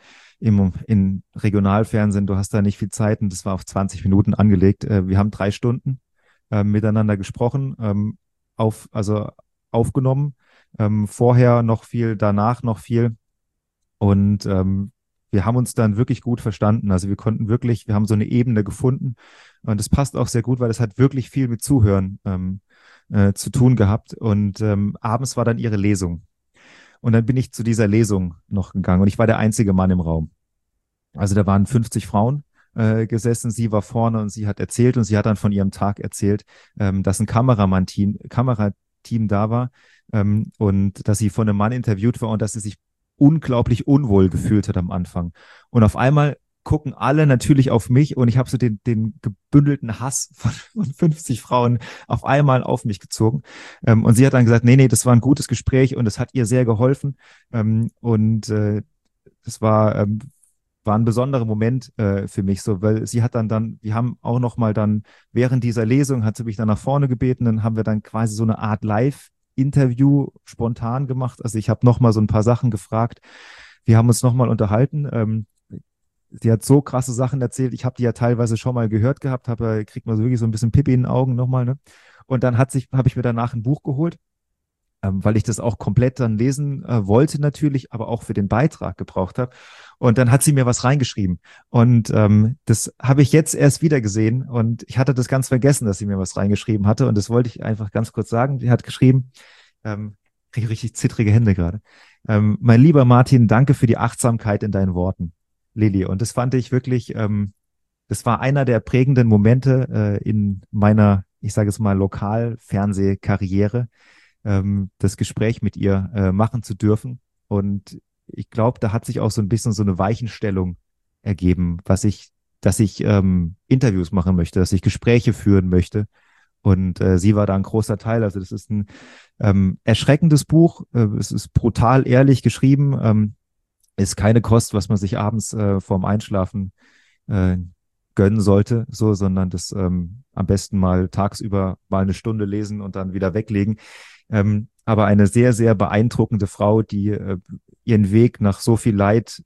in Regionalfernsehen, du hast da nicht viel Zeit und das war auf 20 Minuten angelegt. Wir haben 3 Stunden miteinander gesprochen, also aufgenommen. Vorher noch viel, danach noch viel. Und wir haben uns dann wirklich gut verstanden. Also wir haben so eine Ebene gefunden. Und es passt auch sehr gut, weil es hat wirklich viel mit Zuhören zu tun gehabt. Und abends war dann ihre Lesung. Und dann bin ich zu dieser Lesung noch gegangen. Und ich war der einzige Mann im Raum. Also da waren 50 Frauen gesessen. Sie war vorne und sie hat erzählt und sie hat dann von ihrem Tag erzählt, dass ein Kamerateam da war und dass sie von einem Mann interviewt war und dass sie sich unglaublich unwohl gefühlt hat am Anfang. Und auf einmal gucken alle natürlich auf mich und ich habe so den gebündelten Hass von 50 Frauen auf einmal auf mich gezogen. Und sie hat dann gesagt, nee, das war ein gutes Gespräch und es hat ihr sehr geholfen. Und das war ein besonderer Moment für mich, so, weil sie hat wir haben auch noch mal dann während dieser Lesung hat sie mich dann nach vorne gebeten, dann haben wir dann quasi so eine Art Live-Interview spontan gemacht. Also ich habe noch mal so ein paar Sachen gefragt. Wir haben uns noch mal unterhalten. sie hat so krasse Sachen erzählt. Ich habe die ja teilweise schon mal gehört gehabt, kriegt man so wirklich so ein bisschen Pipi in den Augen nochmal, ne? Und dann habe ich mir danach ein Buch geholt, weil ich das auch komplett dann lesen wollte natürlich, aber auch für den Beitrag gebraucht habe. Und dann hat sie mir was reingeschrieben. Und das habe ich jetzt erst wieder gesehen. Und ich hatte das ganz vergessen, dass sie mir was reingeschrieben hatte. Und das wollte ich einfach ganz kurz sagen. Sie hat geschrieben, kriege richtig zittrige Hände gerade. Mein lieber Martin, danke für die Achtsamkeit in deinen Worten, Lilly. Und das fand ich wirklich, das war einer der prägenden Momente in meiner, ich sage es mal, Lokalfernsehkarriere, das Gespräch mit ihr machen zu dürfen. Und ich glaube, da hat sich auch so ein bisschen so eine Weichenstellung ergeben, dass ich Interviews machen möchte, dass ich Gespräche führen möchte. Und sie war da ein großer Teil. Also das ist ein erschreckendes Buch. Es ist brutal ehrlich geschrieben. Ist keine Kost, was man sich abends vorm Einschlafen äh, gönnen sollte, so, sondern das am besten mal tagsüber mal eine Stunde lesen und dann wieder weglegen. Aber eine sehr, sehr beeindruckende Frau, die ihren Weg nach so viel Leid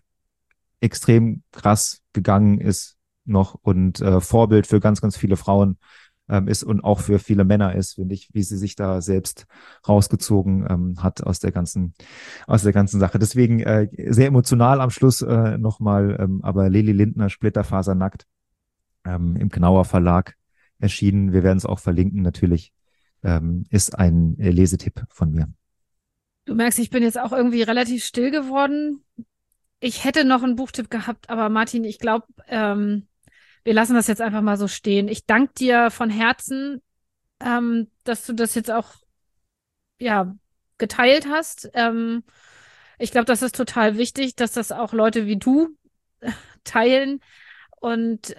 extrem krass gegangen ist noch und Vorbild für ganz, ganz viele Frauen ist und auch für viele Männer ist, finde ich, wie sie sich da selbst rausgezogen hat aus der ganzen Sache. Deswegen sehr emotional am Schluss nochmal, aber Lili Lindner, Splitterfasernackt, im Knauer Verlag erschienen. Wir werden es auch verlinken natürlich. Ist ein Lesetipp von mir. Du merkst, ich bin jetzt auch irgendwie relativ still geworden. Ich hätte noch einen Buchtipp gehabt, aber Martin, ich glaube, wir lassen das jetzt einfach mal so stehen. Ich danke dir von Herzen, dass du das jetzt auch ja, geteilt hast. Ich glaube, das ist total wichtig, dass das auch Leute wie du teilen. Und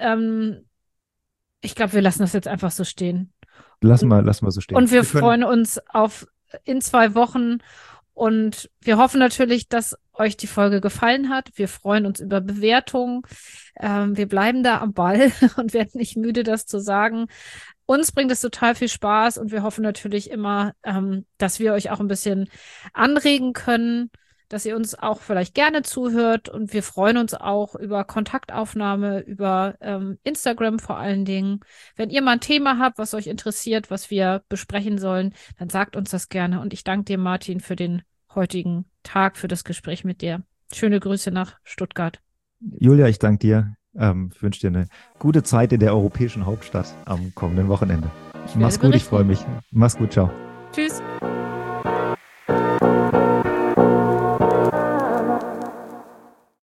ich glaube, wir lassen das jetzt einfach so stehen. Lass mal so stehen. Und wir freuen uns auf in 2 Wochen. Und wir hoffen natürlich, dass euch die Folge gefallen hat. Wir freuen uns über Bewertungen. Wir bleiben da am Ball und werden nicht müde, das zu sagen. Uns bringt es total viel Spaß und wir hoffen natürlich immer, dass wir euch auch ein bisschen anregen können, dass ihr uns auch vielleicht gerne zuhört und wir freuen uns auch über Kontaktaufnahme, über Instagram vor allen Dingen. Wenn ihr mal ein Thema habt, was euch interessiert, was wir besprechen sollen, dann sagt uns das gerne und ich danke dir, Martin, für den heutigen Tag, für das Gespräch mit dir. Schöne Grüße nach Stuttgart. Julia, ich danke dir. Wünsche dir eine gute Zeit in der europäischen Hauptstadt am kommenden Wochenende. Mach's gut, ich freue mich. Mach's gut, ciao. Tschüss.